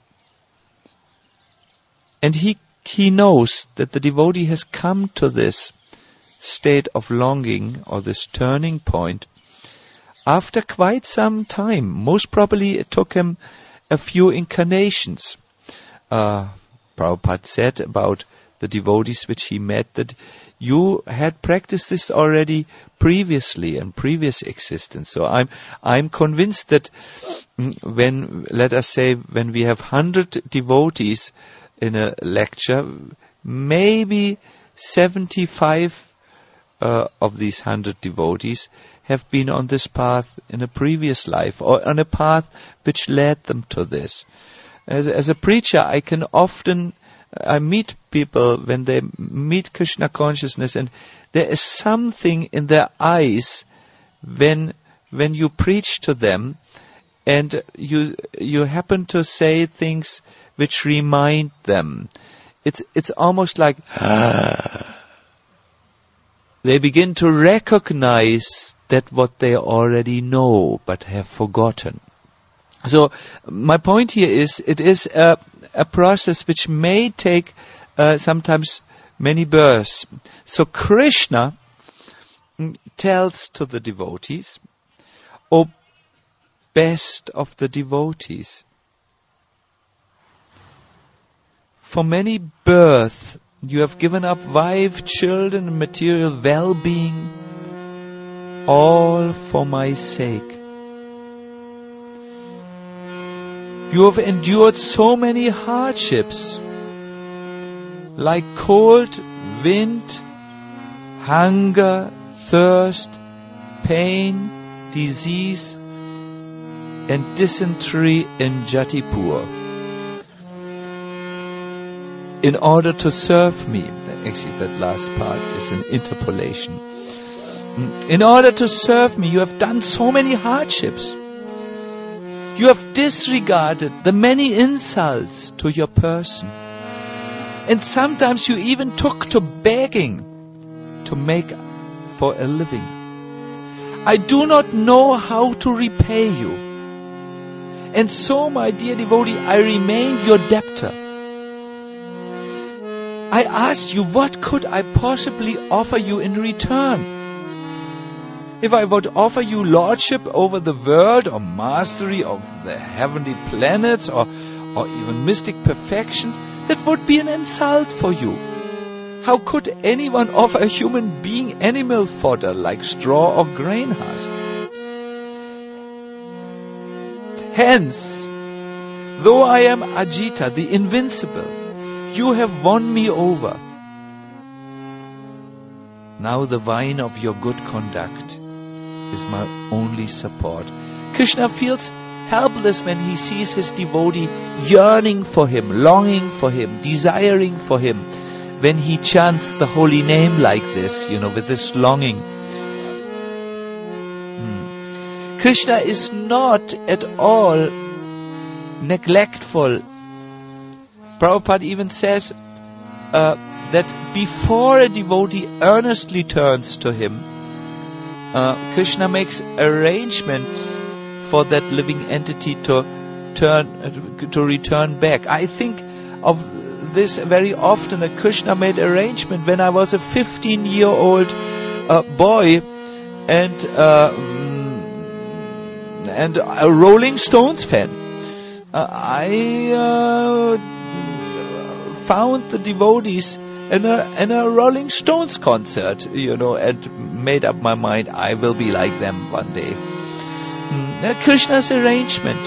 A: and he he knows that the devotee has come to this state of longing, or this turning point, after quite some time. Most probably it took him a few incarnations. Uh, Prabhupada said about the devotees which he met that you had practiced this already previously in previous existence. So I'm I'm convinced that when, let us say, when we have hundred devotees in a lecture, maybe seventy-five uh, of these hundred devotees have been on this path in a previous life, or on a path which led them to this. As, as a preacher, I can often, I meet people when they meet Krishna consciousness, and there is something in their eyes when when you preach to them, and you you happen to say things which remind them. It's it's almost like they begin to recognize that what they already know but have forgotten. So my point here is, it is a, a process which may take uh, sometimes many births. So Krishna tells to the devotees, "O best of the devotees, for many births you have given up wife, children, and material well-being, all for my sake. You have endured so many hardships, like cold, wind, hunger, thirst, pain, disease, and dysentery in Jatipur, in order to serve me." Actually, that last part is an interpolation. "In order to serve me, you have done so many hardships. You have disregarded the many insults to your person. And sometimes you even took to begging to make for a living. I do not know how to repay you. And so, my dear devotee, I remain your debtor. I asked you, what could I possibly offer you in return? If I would offer you lordship over the world, or mastery of the heavenly planets, or, or even mystic perfections, that would be an insult for you. How could anyone offer a human being animal fodder like straw or grain husk? Hence, though I am Ajita, the invincible, you have won me over. Now the vine of your good conduct is my only support. Krishna feels helpless when he sees his devotee yearning for him, longing for him, desiring for him. When he chants the holy name like this, you know, with this longing. Hmm. Krishna is not at all neglectful. Prabhupada even says uh, that before a devotee earnestly turns to him, uh, Krishna makes arrangements for that living entity to turn uh, to return back. I think of this very often, that Krishna made arrangement when I was a fifteen-year-old uh, boy and uh, and a Rolling Stones fan. Uh, I uh, found the devotees in a in a Rolling Stones concert, you know, and made up my mind I will be like them one day. Mm, Krishna's arrangement.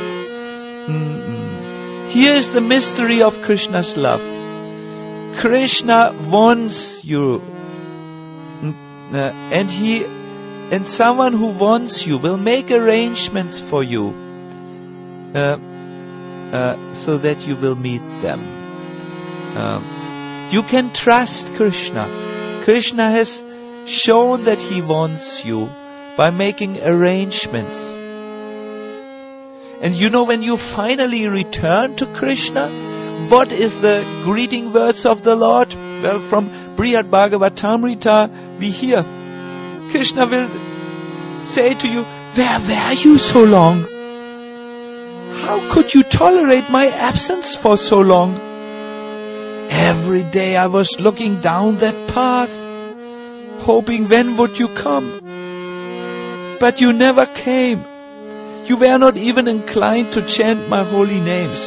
A: Mm-mm. Here is the mystery of Krishna's love. Krishna wants you, mm, uh, and he, and someone who wants you will make arrangements for you, uh, uh, so that you will meet them. Uh, you can trust Krishna. Krishna has shown that he wants you by making arrangements. And you know, when you finally return to Krishna, what is the greeting words of the Lord? Well, from Brihad Bhagavatamrita, we hear Krishna will say to you, where were you so long? How could you tolerate my absence for so long? Every day I was looking down that path, hoping when would you come? But you never came. You were not even inclined to chant my holy names.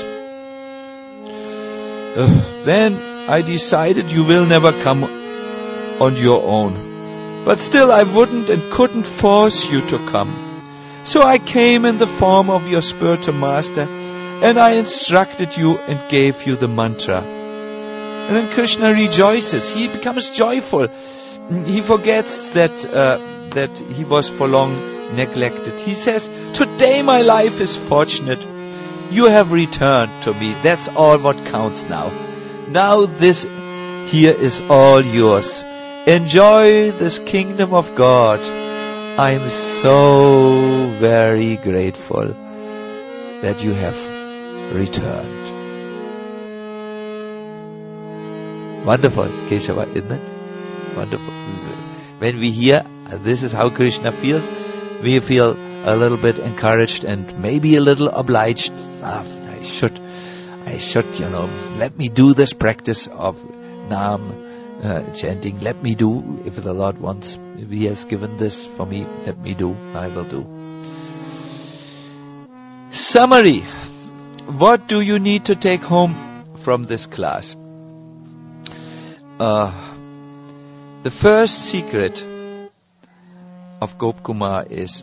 A: Uh, then I decided you will never come on your own. But still I wouldn't and couldn't force you to come. So I came in the form of your spiritual master, and I instructed you and gave you the mantra. And then Krishna rejoices. He becomes joyful. He forgets that uh, that he was for long neglected. He says, today my life is fortunate. You have returned to me. That's all what counts now. Now this here is all yours. Enjoy this kingdom of God. I am so very grateful that you have returned. Wonderful, Keshava, isn't it? Wonderful. When we hear, this is how Krishna feels, we feel a little bit encouraged and maybe a little obliged. Ah, I should, I should, you know, let me do this practice of Nam uh, chanting. Let me do, if the Lord wants, if He has given this for me, let me do, I will do. Summary. What do you need to take home from this class? Uh, the first secret of Gopkumar is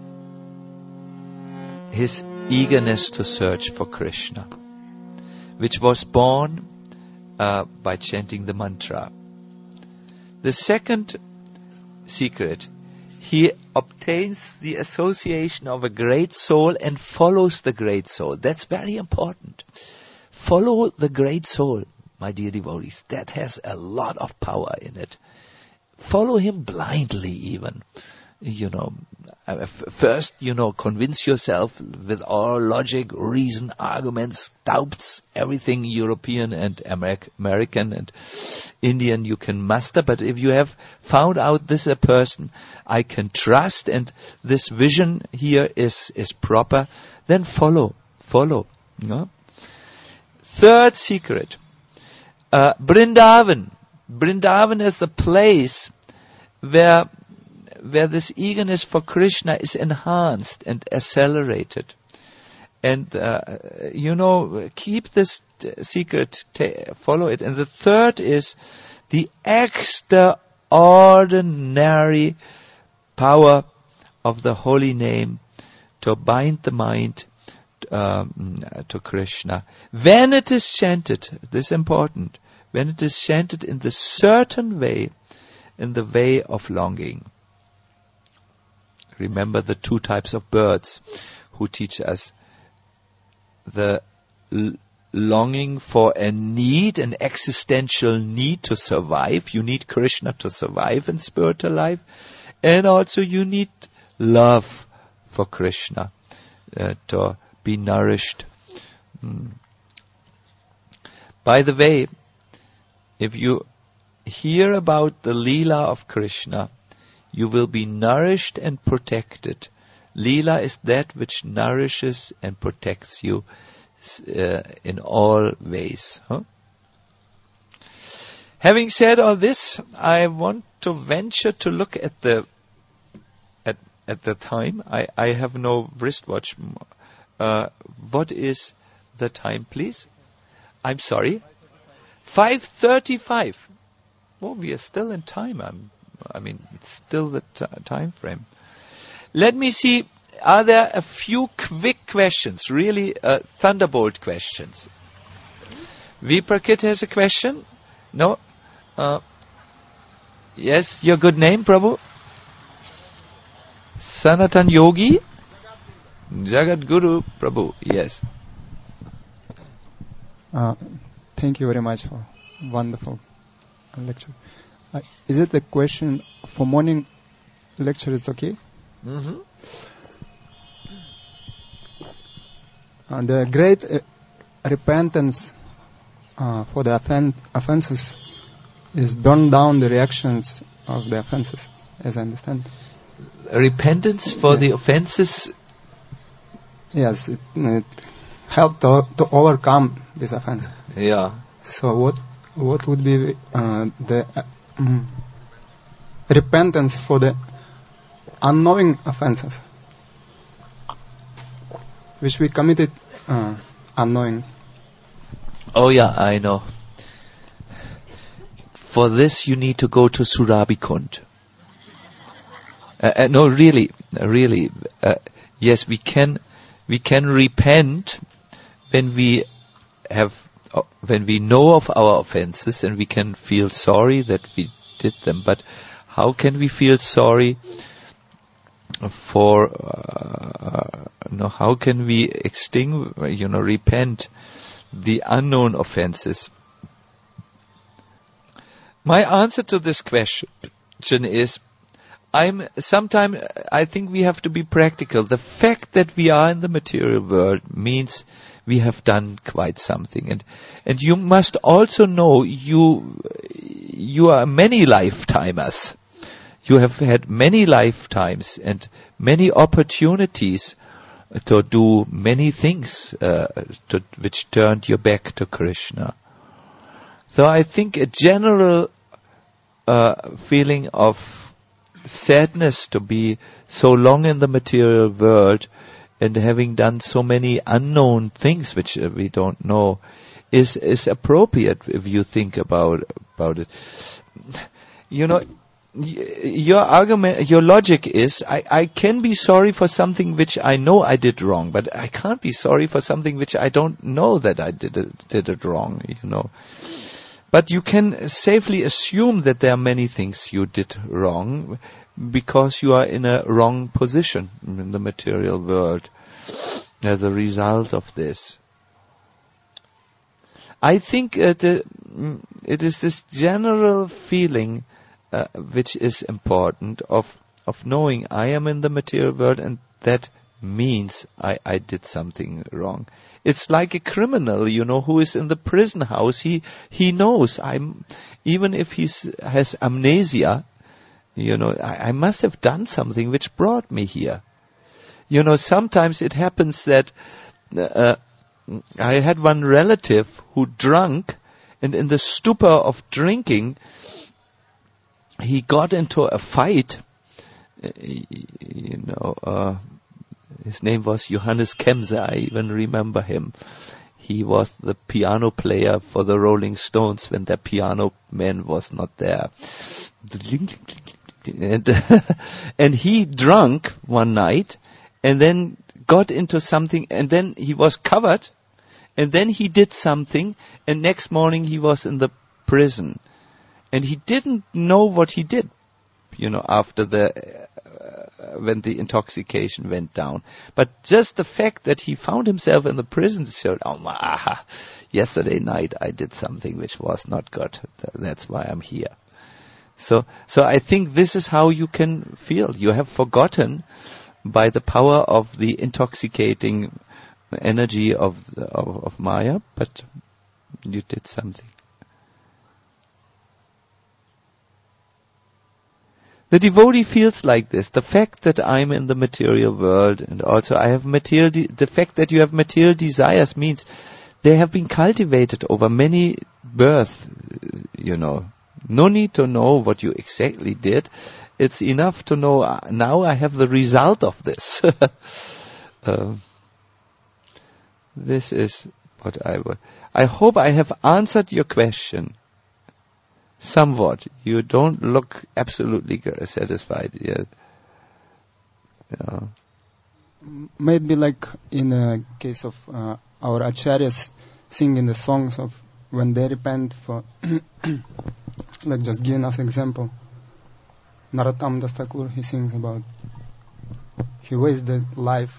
A: his eagerness to search for Krishna, which was born uh, by chanting the mantra. The second secret, he obtains the association of a great soul and follows the great soul. That's very important. Follow the great soul, my dear devotees. That has a lot of power in it. Follow him blindly even. You know, first, you know, convince yourself with all logic, reason, arguments, doubts, everything European and Americ- American and Indian you can muster. But if you have found out this is a person I can trust and this vision here is, is proper, then follow, follow. You know? Third secret, Uh, Vrindavan. Vrindavan is the place where where this eagerness for Krishna is enhanced and accelerated. And, uh, you know, keep this t- secret, t- follow it. And the third is the extraordinary power of the holy name to bind the mind um, to Krishna. When it is chanted, this is important, when it is chanted in the certain way, in the way of longing. Remember the two types of birds who teach us the l- longing for a need, an existential need to survive. You need Krishna to survive in spiritual life. And also you need love for Krishna uh, to be nourished. Mm. By the way, if you hear about the Leela of Krishna, you will be nourished and protected. Leela is that which nourishes and protects you uh, in all ways. Huh? Having said all this, I want to venture to look at the at at the time. I, I have no wristwatch. Uh, what is the time, please? I'm sorry. five thirty-five. Oh, we are still in time. I'm, I mean, it's still the t- time frame. Let me see, are there a few quick questions, really uh, thunderbolt questions? Viprakit has a question? No? Uh, yes, your good name, Prabhu? Sanatan Yogi? Jagat Guru, Prabhu, yes.
B: Uh, thank you very much for wonderful lecture. Uh, is it a question for morning lecture? Is okay?
A: Mm-hmm.
B: Uh, the great uh, repentance uh, for the offen- offenses is burn down the reactions of the offenses, as I understand.
A: Repentance for
B: yeah.
A: the offenses?
B: Yes, it, it helps to, to overcome this offense.
A: Yeah.
B: So what what would be uh, the uh, mm, repentance for the unknowing offenses which we committed uh, unknowing?
A: Oh yeah, I know. For this you need to go to Surabikund. Uh, uh, no, really, uh, really. Uh, yes, we can, we can repent when we have, uh, when we know of our offenses, and we can feel sorry that we did them. But how can we feel sorry for? Uh, no, how can we extinguish? You know, repent the unknown offenses? My answer to this question is, I'm sometimes I think we have to be practical. The fact that we are in the material world means we have done quite something, and and you must also know you you are many lifetimers. You have had many lifetimes and many opportunities to do many things uh, to, which turned your back to Krishna. So I think a general uh, feeling of sadness to be so long in the material world and having done so many unknown things which uh, we don't know is is appropriate if you think about about it. You know, y- your argument, your logic is I, I can be sorry for something which I know I did wrong, but I can't be sorry for something which I don't know that I did it, did it wrong, you know. But you can safely assume that there are many things you did wrong because you are in a wrong position in the material world as a result of this. I think uh, the, mm, it is this general feeling uh, which is important of of knowing I am in the material world, and that means I, I did something wrong. It's like a criminal, you know, who is in the prison house. He he knows I'm, even if he has amnesia, you know, I, I must have done something which brought me here. You know, sometimes it happens that uh, I had one relative who drank And in the stupor of drinking, he got into a fight. Uh, you know, uh, his name was Johannes Kemse. I even remember him. He was the piano player for the Rolling Stones when their piano man was not there. And, and he drank one night and then got into something, and then he was covered, and then he did something, and next morning he was in the prison. And he didn't know what he did, you know, after the, uh, when the intoxication went down. But just the fact that he found himself in the prison showed, oh, ma, yesterday night I did something which was not good. That's why I'm here. So, so I think this is how you can feel. You have forgotten by the power of the intoxicating energy of, the, of, of Maya, but you did something. The devotee feels like this. The fact that I'm in the material world, and also I have material, de- the fact that you have material desires means they have been cultivated over many births, you know. No need to know what you exactly did. It's enough to know uh, now I have the result of this. uh, this is what I would. I hope I have answered your question. Somewhat. You don't look absolutely satisfied yet. Yeah.
B: Maybe like in the case of uh, our acharyas singing the songs of when they repent for, like just giving us example, Narottam Das Thakur, he sings about, he wasted life.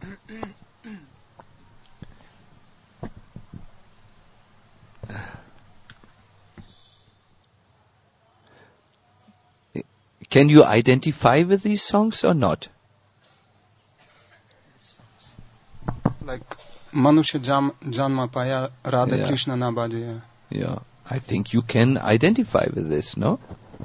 A: Can you identify with these songs or not?
B: Like Manusha Jam, Janma Paya Radha
A: Yeah.
B: Krishna Na Bhaja.
A: Yeah, I think you can identify with this, no?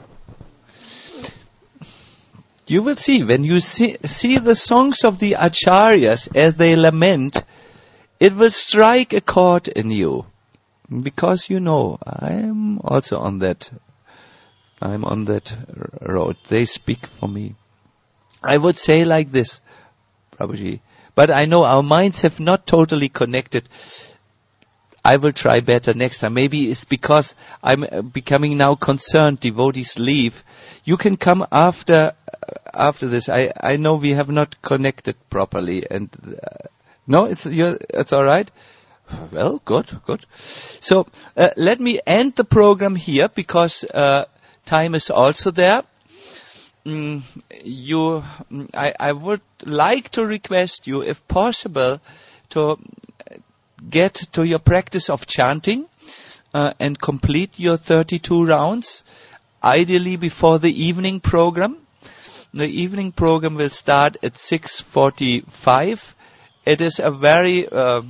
A: You will see, when you see, see the songs of the acharyas as they lament, it will strike a chord in you. Because you know, I am also on that, I'm on that road. They speak for me. I would say like this, Prabhuji, but I know our minds have not totally connected. I will try better next time. Maybe it's because I'm becoming now concerned, devotees leave. You can come after after this. I, I know we have not connected properly. and uh, No, it's you're, it's all right. Well, good, good. So uh, let me end the program here because uh, time is also there. Mm, you, I, I would like to request you, if possible, to get to your practice of chanting uh, and complete your thirty-two rounds, ideally before the evening program. The evening program will start at six forty-five. It is a very, uh,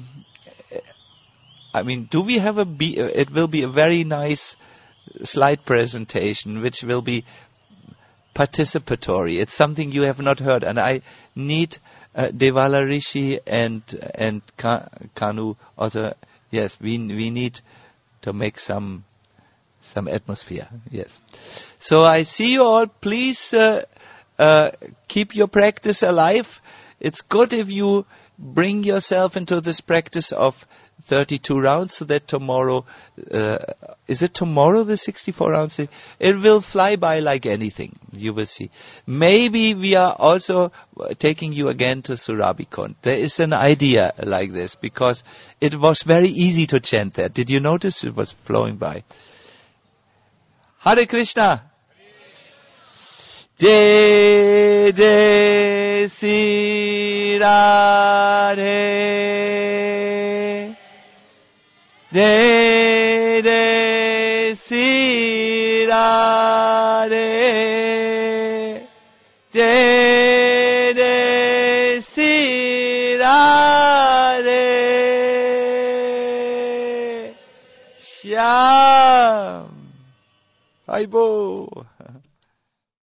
A: I mean, do we have a, be- it will be a very nice slide presentation, which will be participatory. It's something you have not heard, and I need uh, Devala Rishi and and Ka- Kanu also. Yes, we we need to make some some atmosphere. Yes. So I see you all. Please uh, uh, keep your practice alive. It's good if you bring yourself into this practice of thirty-two rounds, so that tomorrow, uh, is it tomorrow the sixty-four rounds? It will fly by like anything. You will see. Maybe we are also taking you again to Surabikund. There is an idea like this because it was very easy to chant there. Did you notice it was flowing by? Hare Krishna. Jai Jai Sri Radhe. Jai Jai Sri Radhe. Jai Jai Sri Radhe. Shyam. Haibo.